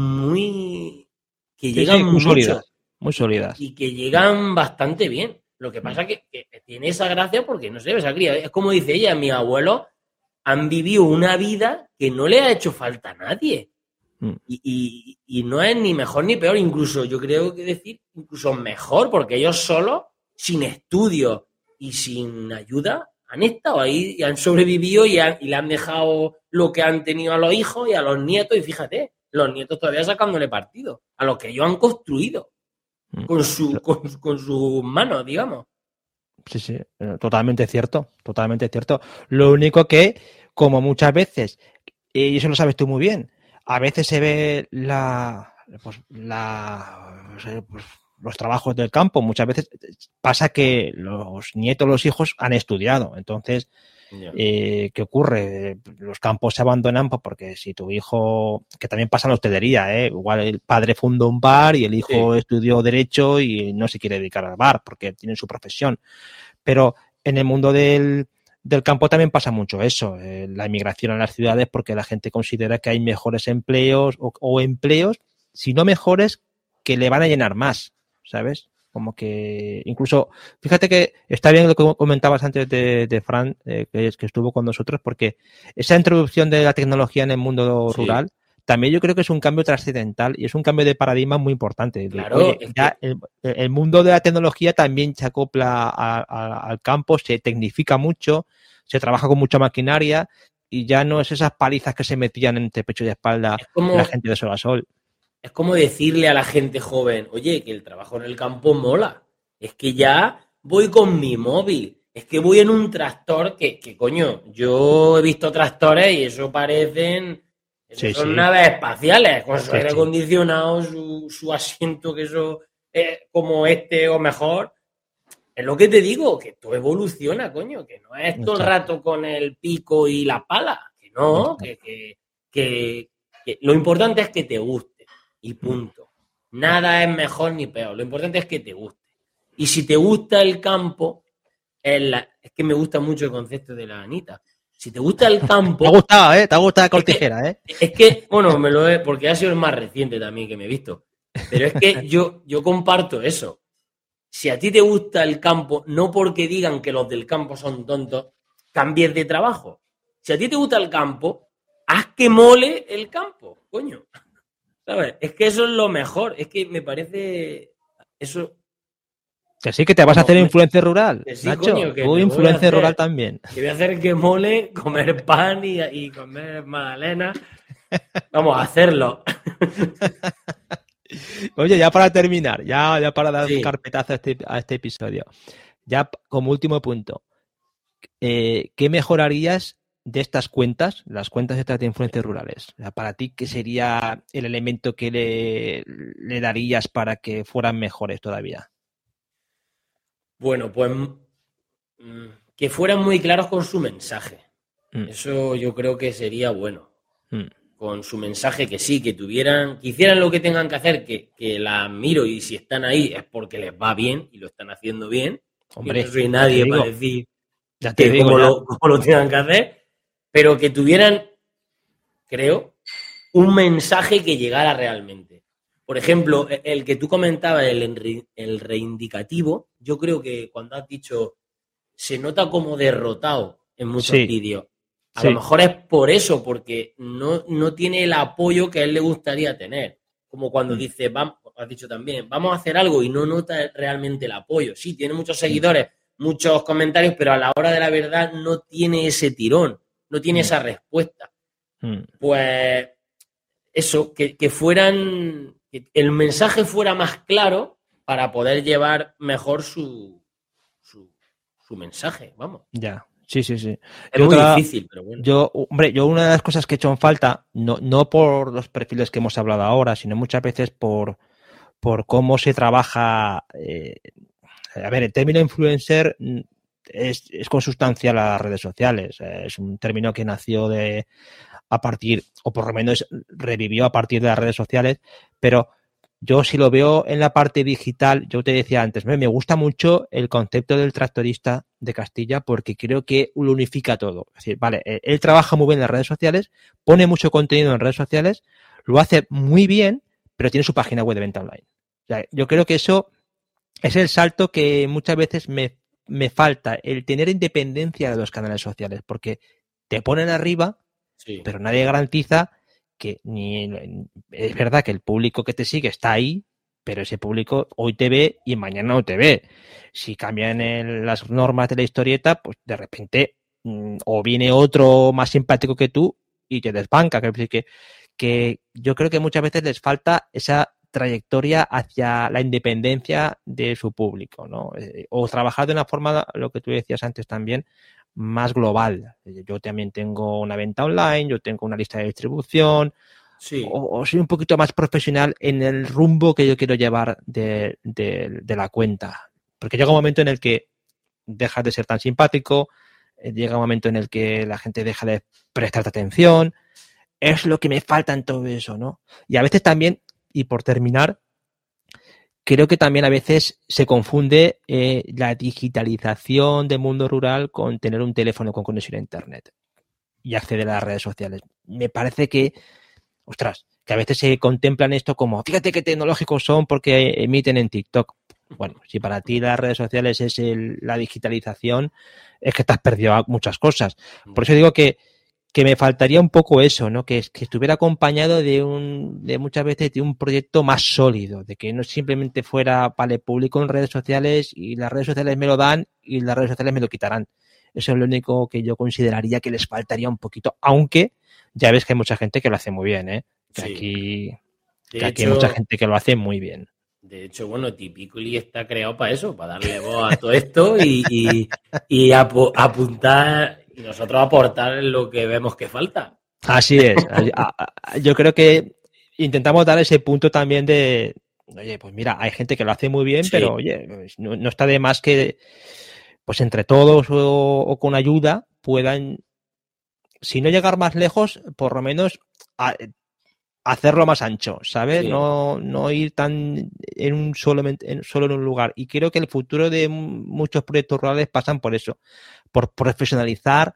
muy... que sí, llegan sí, muy mucho. Sólidas, muy sólidas. Y que llegan bastante bien. Lo que pasa es que, que tiene esa gracia porque, no sé, esa cría. Es como dice ella, mis abuelos han vivido una vida que no le ha hecho falta a nadie. Mm. Y, y, y no es ni mejor ni peor. Incluso, yo creo que decir, incluso mejor, porque ellos solos, sin estudios y sin ayuda, han estado ahí y han sobrevivido y, han, y le han dejado lo que han tenido a los hijos y a los nietos. Y fíjate, los nietos todavía sacándole partido a lo que ellos han construido con, su, con, con sus manos, digamos. Sí, sí, totalmente cierto, totalmente cierto. Lo único que, como muchas veces, y eso lo sabes tú muy bien, a veces se ve la... Pues, la pues, los trabajos del campo, muchas veces pasa que los nietos, los hijos han estudiado, entonces yeah. eh, ¿qué ocurre? Los campos se abandonan porque si tu hijo, que también pasa en la hostelería, ¿eh? Igual el padre fundó un bar y el hijo sí. estudió derecho y no se quiere dedicar al bar porque tiene su profesión, pero en el mundo del, del campo también pasa mucho eso, eh, la emigración a las ciudades porque la gente considera que hay mejores empleos o, o empleos, si no mejores, que le van a llenar más, ¿sabes? Como que incluso, fíjate que está bien lo que comentabas antes de, de Fran, eh, que, es, que estuvo con nosotros, porque esa introducción de la tecnología en el mundo sí. rural, también yo creo que es un cambio trascendental y es un cambio de paradigma muy importante. Claro, Oye, ya que... el, el mundo de la tecnología también se acopla a, a, al campo, se tecnifica mucho, se trabaja con mucha maquinaria y ya no es esas palizas que se metían entre pecho y espalda como... la gente de sol a sol. Es como decirle a la gente joven, oye, que el trabajo en el campo mola. Es que ya voy con mi móvil. Es que voy en un tractor que, que coño, yo he visto tractores y eso parecen... Eso sí, son sí. naves espaciales, con su sí, aire acondicionado, su, su asiento, que eso es como este o mejor. Es lo que te digo, que todo evoluciona, coño. Que no es todo el rato con el pico y la pala. Que no, que, que, que, que lo importante es que te guste. Y punto. Nada es mejor ni peor. Lo importante es que te guste. Y si te gusta el campo, es, la, es que me gusta mucho el concepto de la Anita. Si te gusta el campo... Te ha gustado, ¿eh? Te ha gustado la Cortijera, ¿eh? Es que, bueno, me lo he... Porque ha sido el más reciente también que me he visto. Pero es que yo, yo comparto eso. si a ti te gusta el campo, no porque digan que los del campo son tontos, cambies de trabajo. Si a ti te gusta el campo, haz que mole el campo, coño. ¿Sabes? Es que eso es lo mejor. Es que me parece... Eso... Que sí, que te vas a hacer influencer rural, que sí, Nacho. Coño, que tú te influencer voy a hacer, rural también. Que voy a hacer que mole comer pan y, y comer magdalena. Vamos a hacerlo. Oye, ya para terminar, ya, ya para dar Sí. carpetazo a este, a este episodio, ya como último punto, eh, ¿qué mejorarías de estas cuentas, las cuentas estas de influencers rurales? O sea, para ti, ¿qué sería el elemento que le, le darías para que fueran mejores todavía? Bueno, pues mm, que fueran muy claros con su mensaje. Mm. Eso yo creo que sería bueno. Mm. Con su mensaje, que sí, que tuvieran, que hicieran lo que tengan que hacer, que, que la admiro, y si están ahí es porque les va bien y lo están haciendo bien. Hombre, yo no soy nadie digo, para decir ya te que digo, cómo, ya. lo, cómo lo tengan que hacer, pero que tuvieran, creo, un mensaje que llegara realmente. Por ejemplo, el que tú comentabas, el, el reindicativo, yo creo que cuando has dicho se nota como derrotado en muchos Sí. vídeos. A Sí. lo mejor es por eso, porque no, no tiene el apoyo que a él le gustaría tener. Como cuando Mm. dice, vamos, has dicho también, vamos a hacer algo y no nota realmente el apoyo. Sí, tiene muchos seguidores, muchos comentarios, pero a la hora de la verdad no tiene ese tirón, no tiene Mm. esa respuesta. Mm. Pues eso, que, que fueran, que el mensaje fuera más claro para poder llevar mejor su, su, su mensaje, vamos. Ya, sí, sí, sí. Es Yo muy otra- difícil, pero bueno. Yo, hombre, yo una de las cosas que he hecho en falta, no, no por los perfiles que hemos hablado ahora, sino muchas veces por, por cómo se trabaja. eh, a ver, el término influencer mm, es, es consustancial a las redes sociales. eh, Es un término que nació de a partir, o por lo menos revivió a partir de las redes sociales, pero yo si lo veo en la parte digital, yo te decía antes, me me gusta mucho el concepto del tractorista de Castilla porque creo que lo unifica todo. Es decir, vale, él, él trabaja muy bien en las redes sociales, pone mucho contenido en redes sociales, lo hace muy bien, pero tiene su página web de venta online. O sea, yo creo que eso es el salto que muchas veces me, me falta, el tener independencia de los canales sociales, porque te ponen arriba, Sí. pero nadie garantiza que ni es verdad que el público que te sigue está ahí, pero ese público hoy te ve y mañana no te ve. Si cambian el, las normas de la historieta, pues de repente mmm, o viene otro más simpático que tú y te desbanca. Que, que, que yo creo que muchas veces les falta esa trayectoria hacia la independencia de su público, ¿no? O trabajar de una forma, lo que tú decías antes también, más global. Yo también tengo una venta online, yo tengo una lista de distribución, Sí. o, o soy un poquito más profesional en el rumbo que yo quiero llevar de, de, de la cuenta. Porque llega un momento en el que dejas de ser tan simpático, llega un momento en el que la gente deja de prestarte atención. Es lo que me falta en todo eso, ¿no? Y a veces también, y por terminar, creo que también a veces se confunde eh, la digitalización del mundo rural con tener un teléfono con conexión a internet y acceder a las redes sociales. Me parece que, ostras, que a veces se contemplan esto como, fíjate qué tecnológicos son porque emiten en TikTok. Bueno, si para ti las redes sociales es el, la digitalización, es que te has perdido muchas cosas. Por eso digo que que me faltaría un poco eso, ¿no? Que, que estuviera acompañado de un, de muchas veces de un proyecto más sólido, de que no simplemente fuera, vale, público en redes sociales y las redes sociales me lo dan y las redes sociales me lo quitarán. Eso es lo único que yo consideraría que les faltaría un poquito, aunque ya ves que hay mucha gente que lo hace muy bien, ¿eh? Que Sí. aquí, De que aquí hecho, hay mucha gente que lo hace muy bien. De hecho, bueno, Tipiculi está creado para eso, para darle voz a todo esto y, y, y apu- apuntar y nosotros aportar lo que vemos que falta. Así es. Yo creo que intentamos dar ese punto también de, oye, pues mira, hay gente que lo hace muy bien, sí. Pero oye, no, no está de más que, pues entre todos o, o con ayuda puedan, si no llegar más lejos, por lo menos a, hacerlo más ancho, ¿sabes? Sí. No, no ir tan en un solo, en, solo en un lugar. Y creo que el futuro de muchos proyectos rurales pasan por eso, por profesionalizar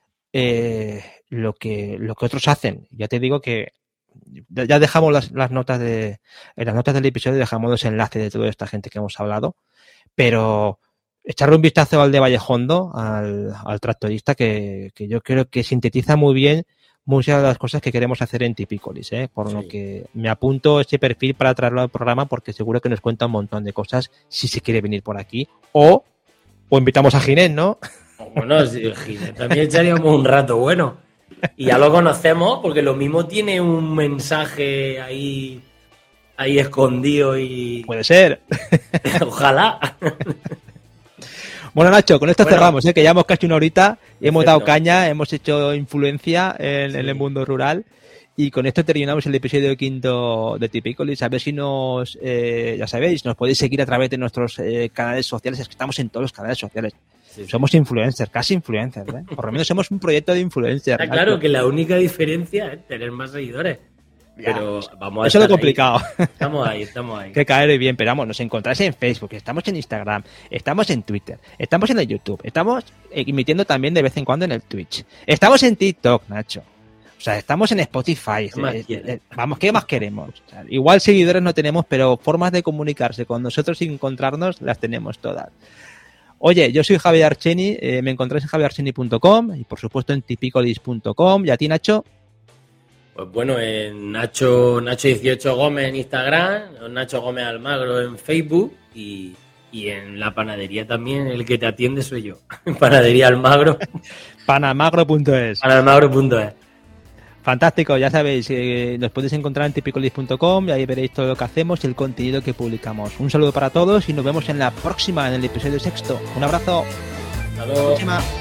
eh, lo que lo que otros hacen. Ya te digo que ya dejamos las, las notas de en las notas del episodio dejamos los enlaces de toda esta gente que hemos hablado, pero echarle un vistazo al de Vallejondo, al, al tractorista, que, que yo creo que sintetiza muy bien muchas de las cosas que queremos hacer en Tipícolis, ¿eh? Por sí. lo que me apunto ese perfil para traerlo al programa, porque seguro que nos cuenta un montón de cosas si se quiere venir por aquí. O, o invitamos a Ginés, ¿no? Bueno, sí, Ginés también echaríamos un rato bueno. Y ya lo conocemos, porque lo mismo tiene un mensaje ahí, ahí escondido y... Puede ser. Ojalá. Bueno, Nacho, con esto bueno, cerramos, ¿eh? Que ya hemos casi una horita, perfecto. Hemos dado caña, hemos hecho influencia en, sí. en el mundo rural y con esto terminamos el episodio quinto de Tipícolis. A ver si nos, eh, ya sabéis, nos podéis seguir a través de nuestros eh, canales sociales, es que estamos en todos los canales sociales. Sí, sí. Somos influencers, casi influencers, ¿eh? Por lo menos somos un proyecto de influencers. Está claro que la única diferencia es tener más seguidores. Pero vamos a eso es lo complicado. Ahí. Estamos ahí, estamos ahí. Que caer bien, pero vamos, nos encontráis en Facebook, estamos en Instagram, estamos en Twitter, estamos en el YouTube, estamos emitiendo también de vez en cuando en el Twitch. Estamos en TikTok, Nacho. O sea, estamos en Spotify. ¿Qué más eh, eh, vamos, ¿qué más queremos? O sea, igual seguidores no tenemos, pero formas de comunicarse con nosotros y encontrarnos las tenemos todas. Oye, yo soy Javier Archeni, eh, me encontráis en javier archeni punto com y por supuesto en tipicolis punto com. ¿Y a ti, Nacho? Pues bueno, en Nacho Nacho dieciocho Gómez en Instagram, Nacho Gómez Almagro en Facebook y, y en la panadería también el que te atiende soy yo. Panadería Almagro. panalmagro punto es. panalmagro punto es. Fantástico, ya sabéis, eh, nos podéis encontrar en tipicolis punto com y ahí veréis todo lo que hacemos y el contenido que publicamos. Un saludo para todos y nos vemos en la próxima, en el episodio sexto. Un abrazo. Hasta luego. Hasta la próxima.